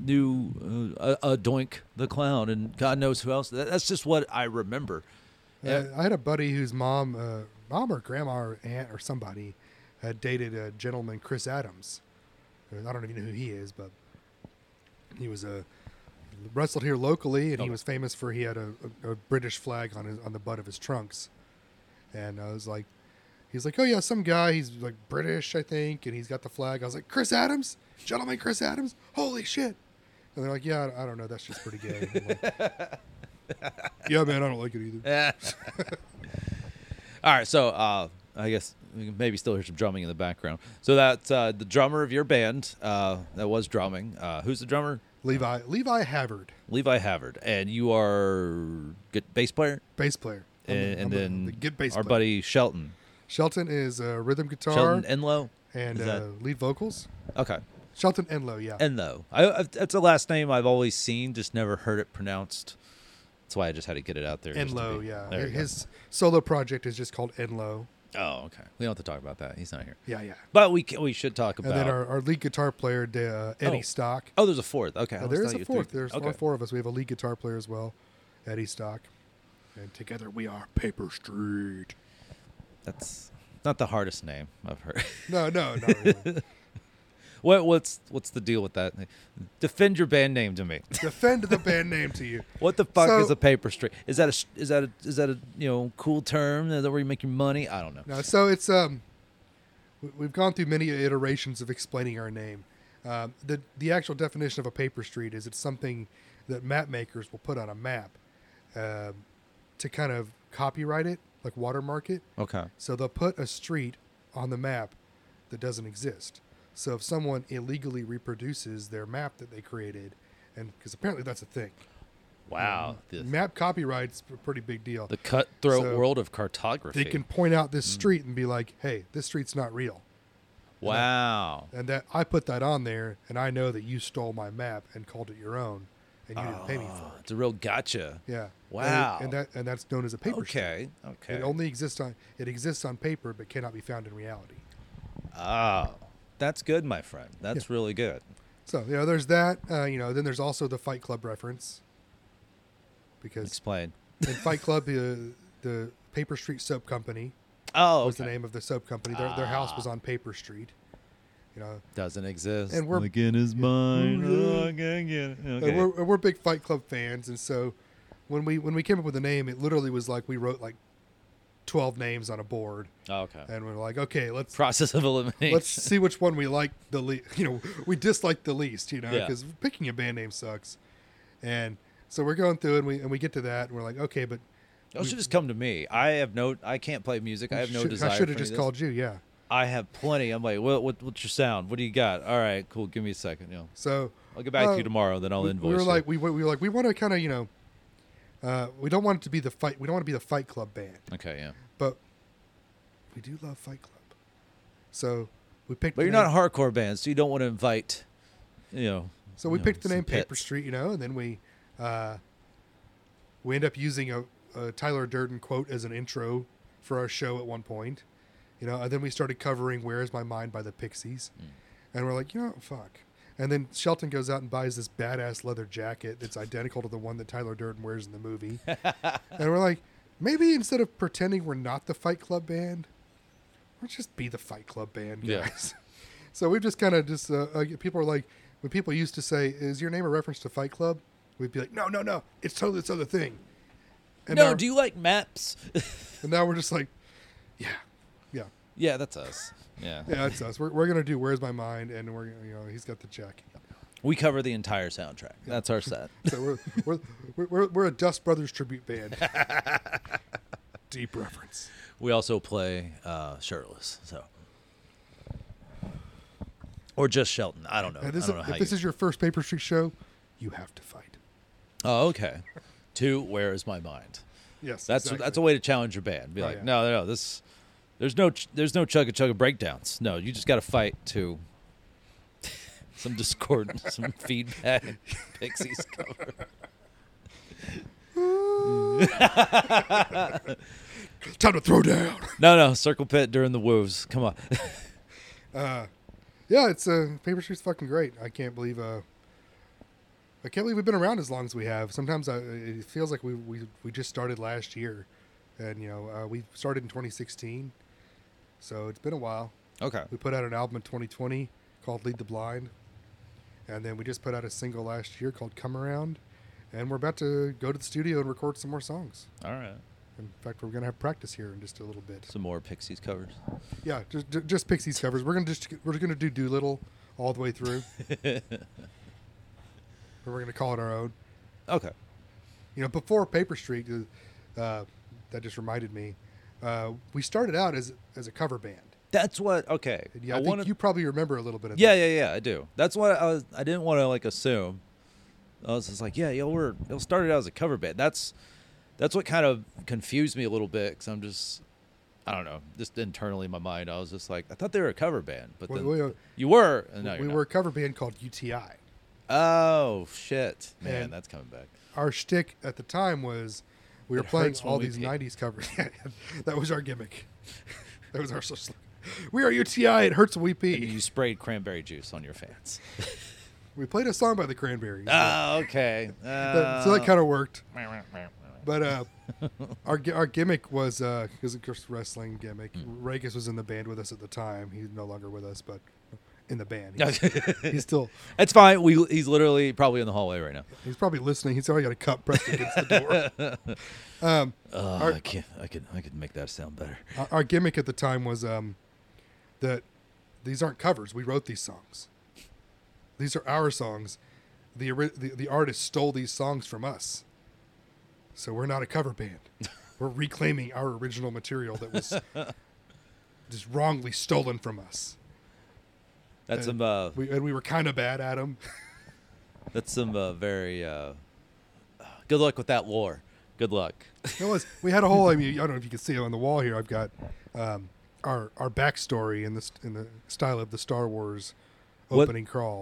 knew uh, a, a Doink the Clown, and God knows who else. That, that's just what I remember. Uh, I had a buddy whose mom, uh, mom or grandma or aunt or somebody, had dated a gentleman, Chris Adams. Uh, I don't even know who he is, but he was a wrestled here locally, and Okay. he was famous for he had a, a, a British flag on his on the butt of his trunks. And I was like, he's like, oh yeah, some guy, he's like British, I think, and he's got the flag. I was like, Chris Adams, gentleman, Chris Adams, holy shit! And they're like, yeah, I don't know, that's just pretty gay. I'm like, yeah, man, I don't like it either. All right, so uh, I guess we can maybe still hear some drumming in the background. So that's uh, the drummer of your band uh, that was drumming. Uh, who's the drummer? Levi Levi Havard, Levi Havard, and you are good bass player, bass player. I'm the- and, and I'm the- then the good bass our player. buddy Shelton, Shelton is uh, rhythm guitar Shelton Enlow, and is uh, that- lead vocals. okay, Shelton Enlow, yeah. Enlow. I, I, that's a last name I've always seen, just never heard it pronounced. That's why I just had to get it out there. just to Enlow, be- yeah. There you go. His solo project is just called Enlow. Oh, okay. We don't have to talk about that. He's not here, Yeah, yeah. but we can, we should talk about. And then our, our lead guitar player, uh, Eddie Oh. Stock. oh, there's a fourth. Okay, I Uh, always there is thought a you fourth. three- There's okay. all four of us. We have a lead guitar player as well, Eddie Stock. And together we are Paper Street. That's not the hardest name I've heard. No, no, not really. what what's what's the deal with that? Defend your band name to me. Defend the band name to you. What the fuck So- is a paper street? Is that a is that a is that a you know cool term? Is that where you make your money? I don't know. No, so it's um, we- we've gone through many iterations of explaining our name. Um, the the actual definition of a paper street is it's something that map makers will put on a map um, to kind of copyright it, like watermark it. Okay. So they'll put a street on the map that doesn't exist. So if someone illegally reproduces their map that they created, and because apparently that's a thing, Wow. The, map copyright's a pretty big deal. the cutthroat So world of cartography. They can point out this street and be like, "Hey, this street's not real." Wow. And that I put that on there, and I know that you stole my map and called it your own, and you didn't pay me for Oh, it. it's a real gotcha. Yeah. Wow. And, and that and that's known as a paper street. Okay. Okay. It only exists on it exists on paper, but cannot be found in reality. Oh, that's good, my friend. That's Yeah. really good. So you know, there's that. Uh, you know, then there's also the Fight Club reference. Because Explain. in Fight Club, the the Paper Street Soap Company Oh, was okay. the name of the soap company. Their their house was Ah. on Paper Street. You know, Doesn't exist. And we're- again is mine. Oh, again, again. and Okay. we're and we're big Fight Club fans, and so when we when we came up with the name, it literally was like we wrote like twelve names on a board, Oh, okay. and we're like, okay, let's Process of elimination. let's see which one we like the least. You know, we dislike the least. You know, Yeah. because picking a band name sucks, and so we're going through and we and we get to that, and we're like, okay, but Y'all should just come to me. I have no. I can't play music. I have no should, desire. I should for have any just of this. called you, yeah. I have plenty. I'm like, what, what? What's your sound? What do you got? All right, cool. Give me a second. You know, So I'll get back uh, to you tomorrow. Then I'll we, invoice we were you. like, we, we were like, we want to kind of, you know, uh, we don't want it to be the fight. We don't want to be the Fight Club band, okay, yeah. but we do love Fight Club. So we picked. But the you're name- not a hardcore band, so you don't want to invite. You know. So we you know, picked the some name Paper pits. Street, you know, and then we uh, we end up using a, a Tyler Durden quote as an intro for our show at one point, you know, and then we started covering "Where Is My Mind" by the Pixies, Mm. and we're like, you know, fuck. And then Shelton goes out and buys this badass leather jacket that's identical to the one that Tyler Durden wears in the movie, and we're like, maybe instead of pretending we're not the Fight Club band, let's just be the Fight Club band, Yeah. guys. So we've just kind of just uh, uh, people are like, when people used to say, "Is your name a reference to Fight Club?" We'd be like, "No, no, no, it's totally this other thing." And No, now, do you like maps? and now we're just like, yeah, yeah, yeah, that's us. Yeah. yeah, that's us. We're we're gonna do "Where's My Mind," and we're you know he's got the jacket. We cover the entire soundtrack. That's our set. So we're we're, we're we're we're a Dust Brothers tribute band. Deep reference. We also play uh, shirtless, so or just Shelton. I don't know. And this I don't know is, how if this you... is your first Paper Street show, you have to fight. Oh, okay. Two. Where is my mind? Yes, That's exactly. that's a way to challenge your band. Be Oh, like, yeah. no, no, no. This there's no ch- there's no chugga chugga breakdowns. No, you just got to fight to some discord, some feedback. Pixies cover. Time to throw down. No, no, circle pit during the woos. Come on. Uh, yeah, it's uh, Paper Street's fucking great. I can't believe uh, I can't believe we've been around as long as we have. Sometimes I, it feels like we, we we just started last year, and you know uh, we started in twenty sixteen, so it's been a while. Okay. We put out an album in twenty twenty called "Lead the Blind," and then we just put out a single last year called "Come Around," and we're about to go to the studio and record some more songs. All right. In fact, we're gonna have practice here in just a little bit. Some more Pixies covers. Yeah, just ju- just Pixies covers. We're gonna just we're gonna do Doolittle all the way through. Or we're gonna call it our own. Okay. You know, before Paper Street, uh, uh, that just reminded me. Uh, we started out as as a cover band. That's what. Okay. And yeah, I, I think wanna- you probably remember a little bit of Yeah, that. yeah, yeah. I do. That's what I was. I didn't want to like assume. I was just like, yeah, y'all were y'all started out as a cover band. That's that's what kind of confused me a little bit because I'm just, I don't know, just internally in my mind, I was just like, I thought they were a cover band, but We, then we, uh, you were. And no, we you're not. were a cover band called U T I. Oh shit, man, And- that's coming back. Our shtick at the time was we were It playing hurts when all we these pee. nineties covers. That was our gimmick. That was our social. We are U T I. It hurts when we And pee. you sprayed cranberry juice on your fans. We played a song by the Cranberries. Oh, okay. That- so that Uh, kind of worked. But uh, our gi- our gimmick was because of course wrestling gimmick. Hmm. Regis was in the band with us at the time. He's no longer with us, but in the band, he's, he's still It's fine. We he's literally probably in the hallway right now. he's probably listening. He's already got a cup pressed against the door. Um, Oh, Our- I can't. I could. I could make that sound better. our, our gimmick at the time was um, that these aren't covers. We wrote these songs. These are our songs. The, ori- the the artist stole these songs from us. So we're not a cover band. We're reclaiming our original material that was just wrongly stolen from us. That's And some. Uh, We and we were kind of bad at them. that's some uh, very. Uh, good luck with that lore. Good luck. It was we had a whole. I mean, I don't know if you can see it on the wall here. I've got um, our our backstory in the st- in the style of the Star Wars What- opening crawl.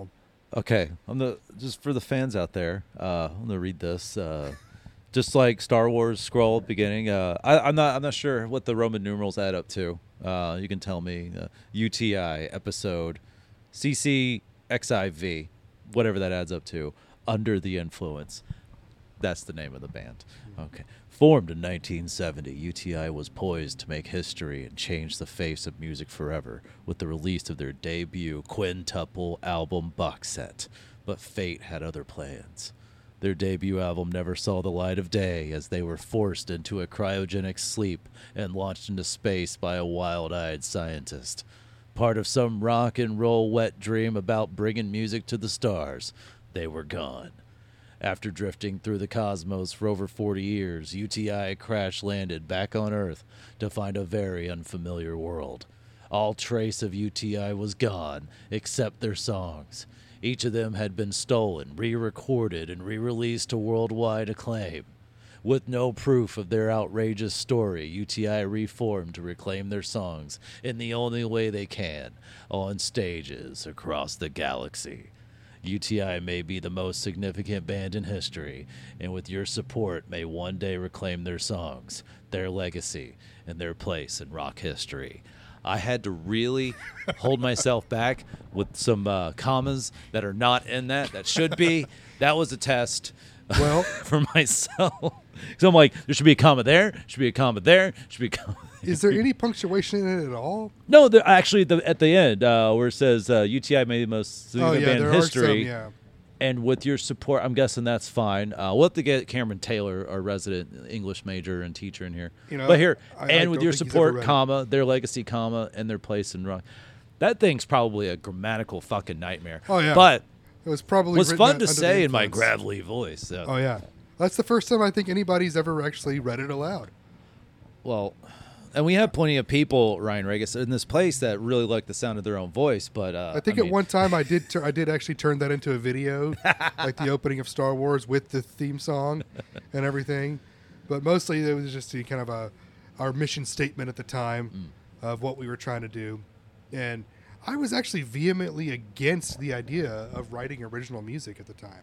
Okay, I'm the just for the fans out there. Uh, I'm gonna read this. Uh, just like Star Wars scroll at the beginning. Uh, I, I'm not. I'm not sure what the Roman numerals add up to. Uh, you can tell me. Uh, U T I episode C C X I V, whatever that adds up to. Under the Influence. That's the name of the band. Okay. Formed in nineteen seventy, U T I was poised to make history and change the face of music forever with the release of their debut quintuple album box set. But fate had other plans. Their debut album never saw the light of day as they were forced into a cryogenic sleep and launched into space by a wild-eyed scientist. Part of some rock and roll wet dream about bringing music to the stars, they were gone. After drifting through the cosmos for over forty years, U T I crash-landed back on Earth to find a very unfamiliar world. All trace of U T I was gone, except their songs. Each of them had been stolen, re-recorded, and re-released to worldwide acclaim. With no proof of their outrageous story, U T I reformed to reclaim their songs in the only way they can, on stages across the galaxy. U T I may be the most significant band in history, and with your support may one day reclaim their songs, their legacy, and their place in rock history. I had to really hold myself back with some uh, commas that are not in that, that should be. That was a test Well, for myself. So I'm like, there should be a comma there, should be a comma there, should be a comma there. is there any punctuation in it at all? No, the, actually, the, at the end, uh, where it says uh, U T I made the most Oh significant yeah, band there in are history, some. Yeah. and with your support, I'm guessing that's fine. Uh, we'll have to get Cameron Taylor, our resident English major and teacher, in here. You know, but here, I- I and with don't your think he's ever support, read it. comma, their legacy, comma, and their place in rock. That thing's probably a grammatical fucking nightmare. Oh, yeah. But It was probably was written fun under to the say in my influence. gravelly voice. So. Oh yeah, that's the first time I think anybody's ever actually read it aloud. Well, and we have plenty of people, Ryan Regis, in this place that really like the sound of their own voice. But uh, I think I at mean, one time I did tur- I did actually turn that into a video, like the opening of Star Wars with the theme song and everything. But mostly it was just a kind of a our mission statement at the time Mm. of what we were trying to do, and I was actually vehemently against the idea of writing original music at the time.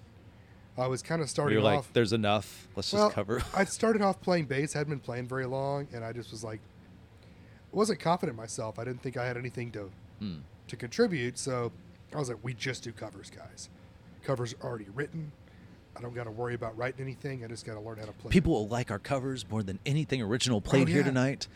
I was kind of starting you're like, off. there's enough. Let's just Well, cover. I started off playing bass, hadn't been playing very long, and I just was like, wasn't confident in myself. I didn't think I had anything to Hmm. to contribute, so I was like, we just do covers, guys. Covers are already written. I don't got to worry about writing anything. I just got to learn how to play. People will like our covers more than anything original played Oh, here yeah. tonight.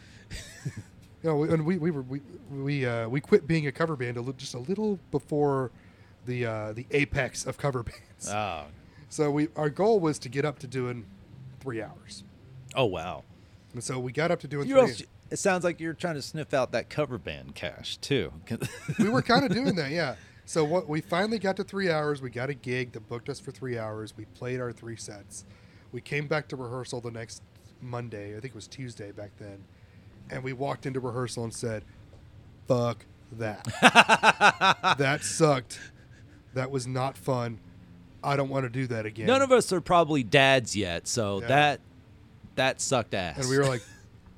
You know, and we we were we we uh, we quit being a cover band a li- just a little before the uh, the apex of cover bands. Oh, So we our goal was to get up to doing three hours, oh wow. and so we got up to doing You're three. also, it sounds like you're trying to sniff out that cover band cash too. We were kind of doing that, yeah. So what we finally got to three hours. We got a gig that booked us for three hours. We played our three sets. We came back to rehearsal the next Monday. I think it was Tuesday back then, and we walked into rehearsal and said, "Fuck that! That sucked. That was not fun. I don't want to do that again." None of us are probably dads yet, so Yeah. that that sucked ass. And we were like,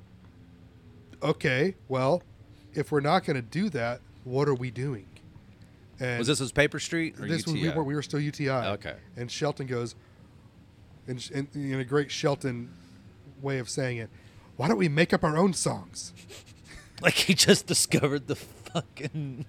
"Okay, well, if we're not going to do that, what are we doing?" And was this was Paper Street or this U T I? was we were we were still U T I. Okay. And Shelton goes, in, in, in a great Shelton way of saying it, why don't we make up our own songs? Like he just discovered the fucking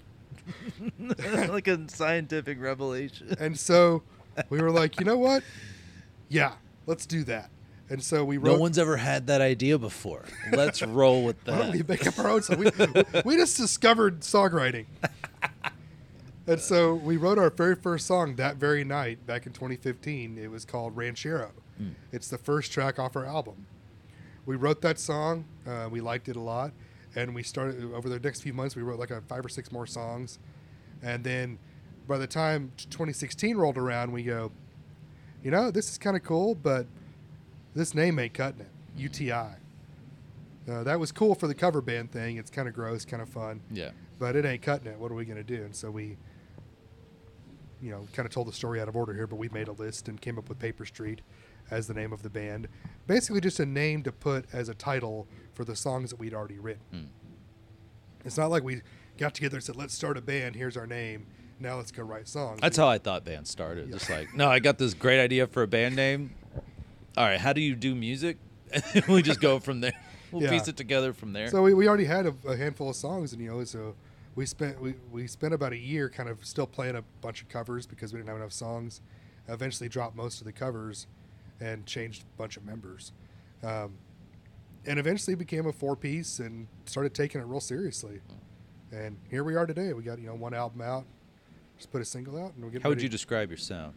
like a scientific revelation. And so we were like, you know what? Yeah, let's do that. And so we wrote. No one's ever had that idea before. Let's roll with Why don't we that. make up our own song? We, we just discovered songwriting. And so we wrote our very first song that very night back in twenty fifteen. It was called Ranchero. Mm. It's the first track off our album. We wrote that song. Uh, we liked it a lot. And we started, over the next few months, we wrote like a five or six more songs. And then by the time twenty sixteen rolled around, we go, you know, this is kind of cool, but this name ain't cutting it. U T I. Uh, that was cool for the cover band thing. It's kind of gross, kind of fun. Yeah. But it ain't cutting it. What are we going to do? And so we, you know, kind of told the story out of order here, but we made a list and came up with Paper Street as the name of the band. Basically just a name to put as a title for the songs that we'd already written. Mm. It's not like we got together and said, let's start a band, here's our name, now let's go write songs. That's how I thought bands started. Yeah. Just like, no, I got this great idea for a band name. All right, how do you do music? And we just go from there. We'll Yeah. piece it together from there. So we, we already had a, a handful of songs, and you know, so we spent we, we spent about a year kind of still playing a bunch of covers because we didn't have enough songs. Eventually, dropped most of the covers, and changed a bunch of members, um, and eventually became a four piece and started taking it real seriously. And here we are today. We got you know one album out, just put a single out, and we're getting. How would ready. you describe your sound?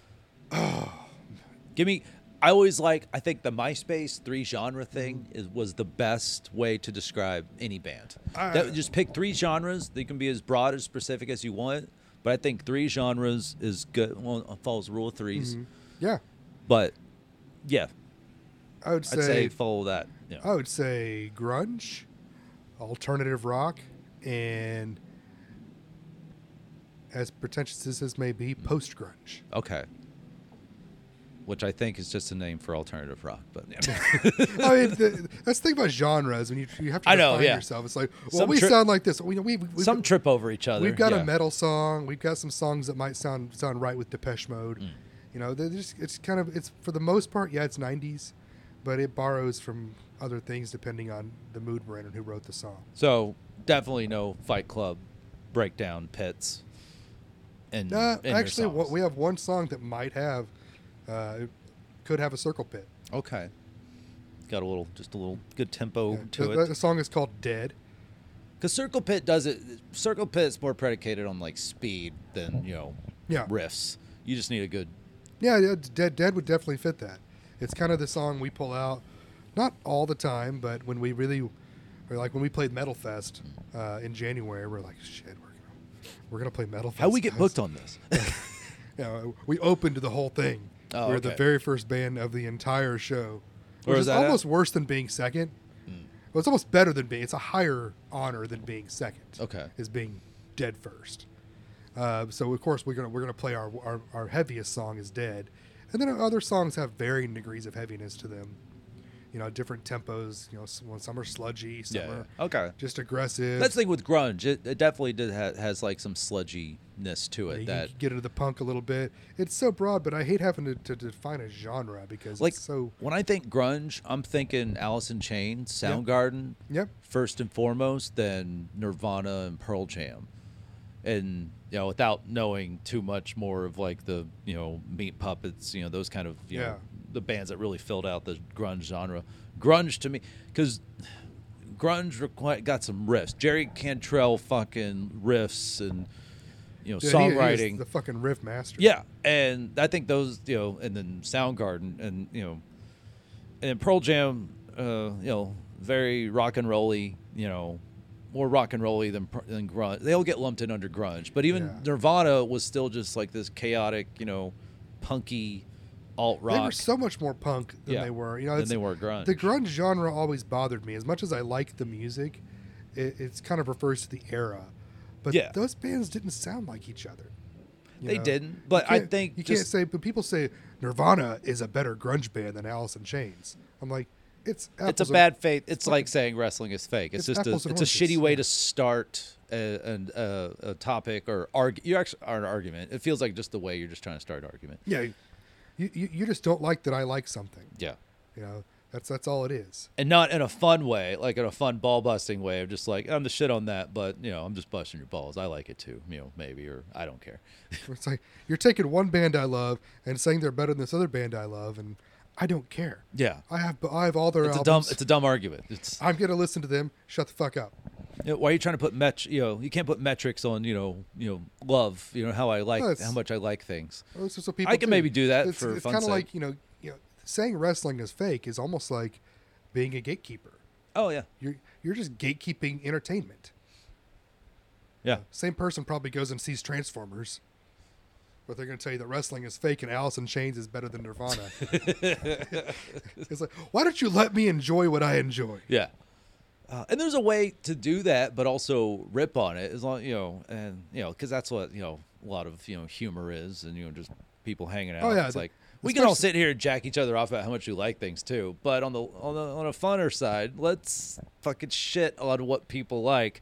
Give me. I always like. I think the MySpace three genre thing is was the best way to describe any band. Uh, that, just pick three genres. They can be as broad as specific as you want. But I think three genres is good. Well, it follows the rule of 3s Mhm. Yeah, But yeah, I would say, I'd say follow that. Yeah. I would say grunge, alternative rock, and as pretentious as this may be, post grunge. Okay. Which I think is just a name for alternative rock, but yeah. I mean, the, that's the thing about genres. When you you have to I define know, yeah. yourself, it's like, well, Some we tri- sound like this. We, we, we've, Some trip over each other. we've got yeah. a metal song. We've got some songs that might sound sound right with Depeche Mode. Mm. You know, they're just it's kind of it's for the most part, yeah, it's nineties, but it borrows from other things depending on the mood we're in and who wrote the song. So definitely no Fight Club breakdown pits. And Uh, actually, what, we have one song that might have, uh, it could have a circle pit. okay, got a little, just a little good tempo Yeah, to the, it. the song is called "Dead." Because Circle Pit does it. Circle Pit's more predicated on like speed than you know Yeah, riffs. You just need a good. yeah, yeah. "Dead," "Dead" would definitely fit that. It's kind of the song we pull out, not all the time, but when we really, or like when we played Metal Fest uh, in January, we're like, shit, we're gonna, we're gonna play Metal Fest. How we get guys. booked on this? You know, we opened the whole thing. Oh, we were the okay. very first band of the entire show, Where which was is that at? almost worse than being second. Mm. Well, it's almost better than being. It's a higher honor than being second. Okay. Is being dead first. Uh, so of course we're gonna we're gonna play our, our our heaviest song is "Dead," and then other songs have varying degrees of heaviness to them. You know, different tempos. You know, some, some are sludgy, some Yeah. are yeah. Okay. just aggressive. That's the thing with grunge. It, it definitely did ha- has like some sludginess to You it. can That get into the punk a little bit. It's so broad, but I hate having to, to define a genre because like it's so. when I think grunge, I'm thinking Alice in Chains, Soundgarden, Yep. first and foremost, then Nirvana and Pearl Jam, and you know, without knowing too much more of like the you know Meat Puppets, you know, those kind of you Yeah. know the bands that really filled out the grunge genre. Grunge to me, because grunge requi- got some riffs. Jerry Cantrell fucking riffs and you know Yeah, he- he is songwriting. the fucking riff master. Yeah, and I think those, you know, and then Soundgarden, and you know, and then Pearl Jam, uh, you know, very rock and rolly, you know, more rock and rolly than pr- than grunge. They all get lumped in under grunge, but even Yeah. Nirvana was still just like this chaotic, you know, punky alt They were rock. so much more punk than Yeah, they were. You know, than it's, they were grunge. The grunge genre always bothered me. As much as I like the music, it it's kind of refers to the era. But Yeah. those bands didn't sound like each other. you They know? didn't, but You I can't- think you just, can't say. But people say Nirvana is a better grunge band than Alice in Chains. I'm like, it's it's apples a and- bad faith. It's fucking- like saying wrestling is fake. It's, it's just a apples and it's a oranges, shitty way yeah. to start a, an- a, a topic or argue. You actually are an argument. It feels like just the way you're just trying to start an argument. Yeah, you, you you just don't like that I like something. Yeah, You know, that's that's all it is. and not in a fun way, like in a fun ball busting way of just like I'm the shit on that, but you know I'm just busting your balls. I like it too, you know, maybe, or I don't care. It's like you're taking one band I love and saying they're better than this other band I love, and I don't care. Yeah, I have I have all their it's a albums. dumb it's a dumb argument. It's I'm gonna listen to them. Shut the fuck up. you know, why are you trying to put met you know you can't put metrics on you know you know love you know how I like No, it's- how much I like things. Well, this is what people I can do. maybe do that It's, for it's fun's kind of sake. like you know, you know, saying wrestling is fake is almost like being a gatekeeper. Oh yeah, You're you're just gatekeeping entertainment. yeah. Same person probably goes and sees Transformers, but they're going to tell you that wrestling is fake and Alice in Chains is better than Nirvana. It's like, why don't you let me enjoy what I enjoy? Yeah. Uh, and there's a way to do that, but also rip on it as long, you know, and, you know, because that's what, you know, a lot of, you know, humor is and, you know, just people hanging out. Oh, yeah, It's the- like, we can all especially- sit here and jack each other off about how much we like things too. But on the, on the, on a funner side, let's fucking shit on what people like,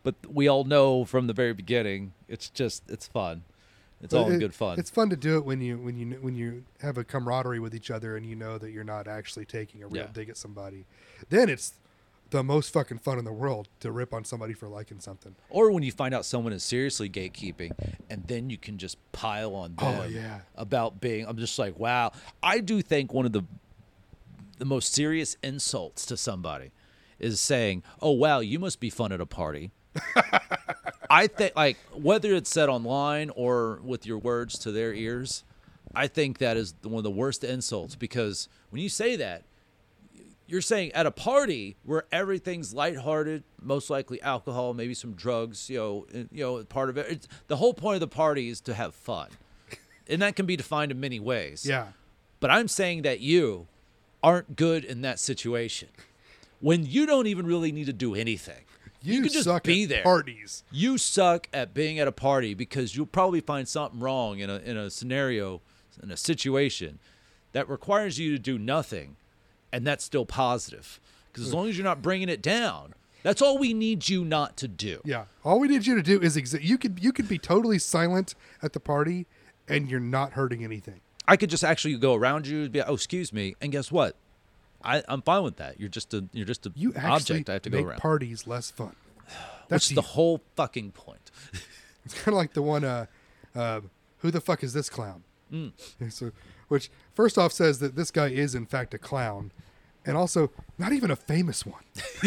but we all know from the very beginning, it's just it's fun. It's But all in it- good fun. It's fun to do it when you when you when you have a camaraderie with each other and you know that you're not actually taking a real Yeah. dig at somebody. Then it's the most fucking fun in the world to rip on somebody for liking something. Or when you find out someone is seriously gatekeeping, and then you can just pile on them Oh, yeah. about being. I'm just like, wow. I do think one of the the most serious insults to somebody is saying, "Oh wow, you must be fun at a party." I think, like, whether it's said online or with your words to their ears, I think that is one of the worst insults, because when you say that, you're saying at a party where everything's lighthearted, most likely alcohol, maybe some drugs, you know, and, you know, part of it. It's, the whole point of the party is to have fun, and that can be defined in many ways. Yeah. But I'm saying that you aren't good in that situation when you don't even really need to do anything. You, You can just suck be at there. parties. You suck at being at a party because you'll probably find something wrong in a in a scenario, in a situation that requires you to do nothing, and that's still positive. Because as long as you're not bringing it down, that's all we need you not to do. Yeah. All we need you to do is exi- you could you could be totally silent at the party and you're not hurting anything. I could just actually go around you and be like, oh, excuse me, and guess what? I, I'm fine with that. You're just a you're just a You actually object I have to go make around. parties less fun. Which That's is the whole fucking point. It's kind of like the one, uh, uh, who the fuck is this clown? Mm. So, which first off says that this guy is in fact a clown, and also not even a famous one.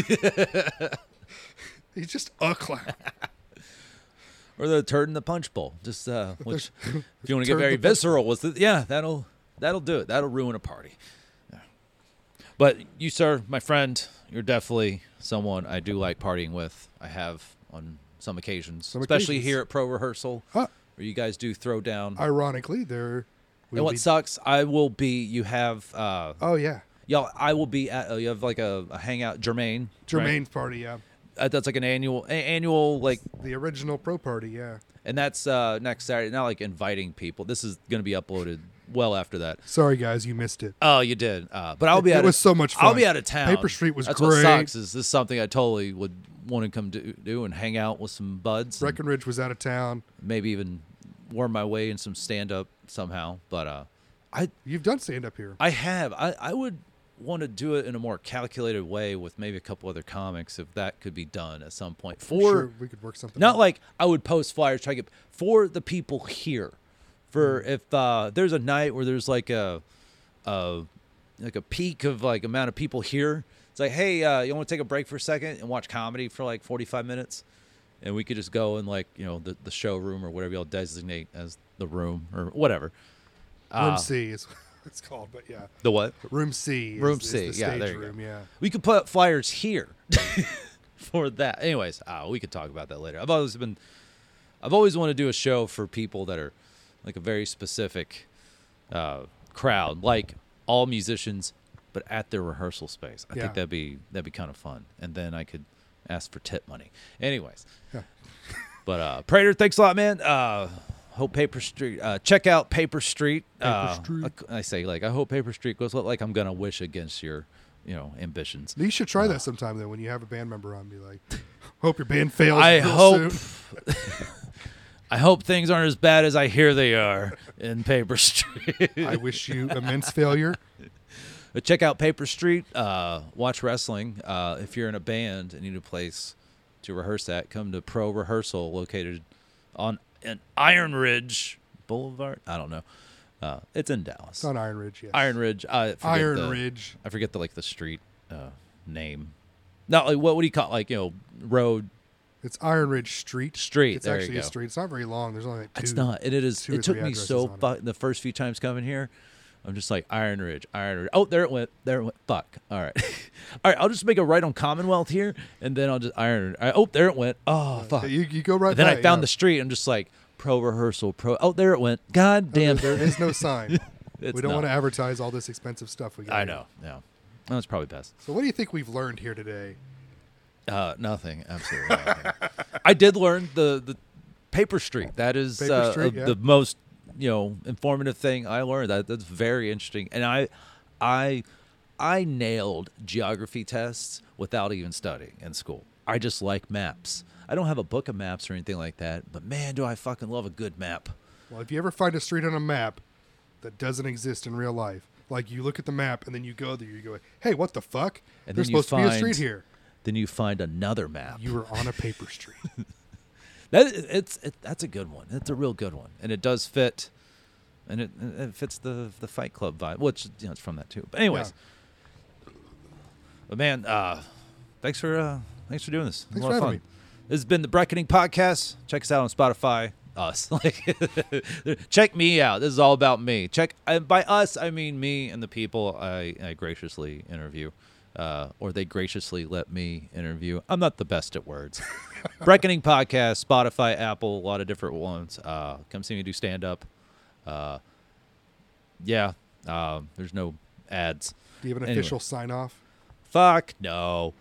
He's just a clown. Or the turd in the punch bowl. Just uh, which, if you want to get Turd very in the punch visceral with it, yeah, that'll that'll do it. That'll ruin a party. Yeah. But you, sir, my friend, you're definitely someone I do like partying with. I have on some occasions, Some especially occasions. here at Pro Rehearsal, Huh. where you guys do throw down. Ironically, there. and what sucks, I will be. You have, uh, Oh yeah, y'all. I will be at. Uh, you have like a, a hangout, Jermaine. right? Jermaine's party. Yeah, Uh, that's like an annual, a- annual like. the original pro party. Yeah. And that's uh, next Saturday. Not like inviting people. This is going to be uploaded well after that. Sorry guys, you missed it. Oh, you did. Uh, but I'll be It- out. it of, was so much I'll fun. be out of town. Paper Street was that's great. what sucks. Is this is something I totally would want to come do, do and hang out with some buds. and Breckenridge was out of town. maybe even worm my way in some stand up somehow. But uh, I You've done stand up here. I have. I, I would want to do it in a more calculated way with maybe a couple other comics if that could be done at some point. For sure, we could work something. not out. like I would post flyers try to get for the people here. For if uh, there's a night where there's like a, a like a peak of like amount of people here, it's like, hey, uh, you want to take a break for a second and watch comedy for like forty-five minutes, and we could just go in like you know the the showroom or whatever y'all designate as the room or whatever. Room Uh, C is what it's called, but yeah, The what? Room C. Is, Room is C, the yeah, stage there you go. room. Yeah. We could put up flyers here for that. Anyways, uh, we could talk about that later. I've always been, I've always wanted to do a show for people that are like a very specific uh, crowd, like all musicians, but at their rehearsal space. I Yeah. think that'd be that'd be kind of fun, and then I could ask for tip money. Anyways, Yeah. but uh, Prater, thanks a lot, man. Uh, hope Paper Street. Uh, check out Paper Street. Paper uh, Street. I, I say like I hope Paper Street goes like I'm gonna wish against your, you know, ambitions. You should try that sometime though. When you have a band member on, be like, "Hope your band fails." I real hope. soon." I hope things aren't as bad as I hear they are in Paper Street. I wish you immense failure. But check out Paper Street. Uh, watch wrestling. Uh, if you're in a band and need a place to rehearse at, come to Pro Rehearsal, located on an Iron Ridge Boulevard. I don't know. Uh, it's in Dallas. It's on Iron Ridge. Yes. Iron Ridge. I forget Iron the, Ridge. I forget the like the street uh, name. Not like what would you call it? Like you know road It's Iron Ridge Street. street. It's there actually you a go. street. It's not very long. There's only like two. It's not. And it is. two or It took three me addresses so on it. fu- the first few times coming here. I'm just like Iron Ridge, Iron Ridge. Oh, there it went. There it went. Fuck. All right. All right. I'll just make a right on Commonwealth here, and then I'll just Iron Ridge. All right, oh, there it went. Oh, fuck. Yeah, You, you go right. And then by I it, found yeah. the street. I'm just like Pro Rehearsal. Pro. Oh, there it went. God damn. There is no sign. It's we don't not. want to advertise all this expensive stuff we got. I here. know. Yeah. That's probably best. So, what do you think we've learned here today? Uh, nothing. Absolutely nothing. I did learn the the Paper Street. That is Paper uh, Street, uh, yeah. the most you know informative thing I learned. That that's very interesting, and I, I, I nailed geography tests without even studying in school. I just like maps. I don't have a book of maps or anything like that, but man, do I fucking love a good map. Well, if you ever find a street on a map that doesn't exist in real life, like you look at the map and then you go there, you go, hey, what the fuck? And There's then you supposed to be a find- street here. Then you find another map. You were on a paper street. That it's it, that's a good one. It's a real good one, and it does fit, and it, it fits the the Fight Club vibe, which you know it's from that too. But anyways, but man, uh, thanks for uh, thanks for doing this. It was Thanks a for lot of having fun. This has been the Breckening Podcast. Check us out on Spotify. Us, like, check me out. This is all about me. Check and by us, I mean me and the people I, I graciously interview. Uh, or they graciously let me interview. I'm not the best at words. Breckening Podcast, Spotify, Apple, a lot of different ones. Uh, come see me do stand-up. Uh, yeah, uh, there's no ads. Do you have an Anyway. official sign-off? Fuck no.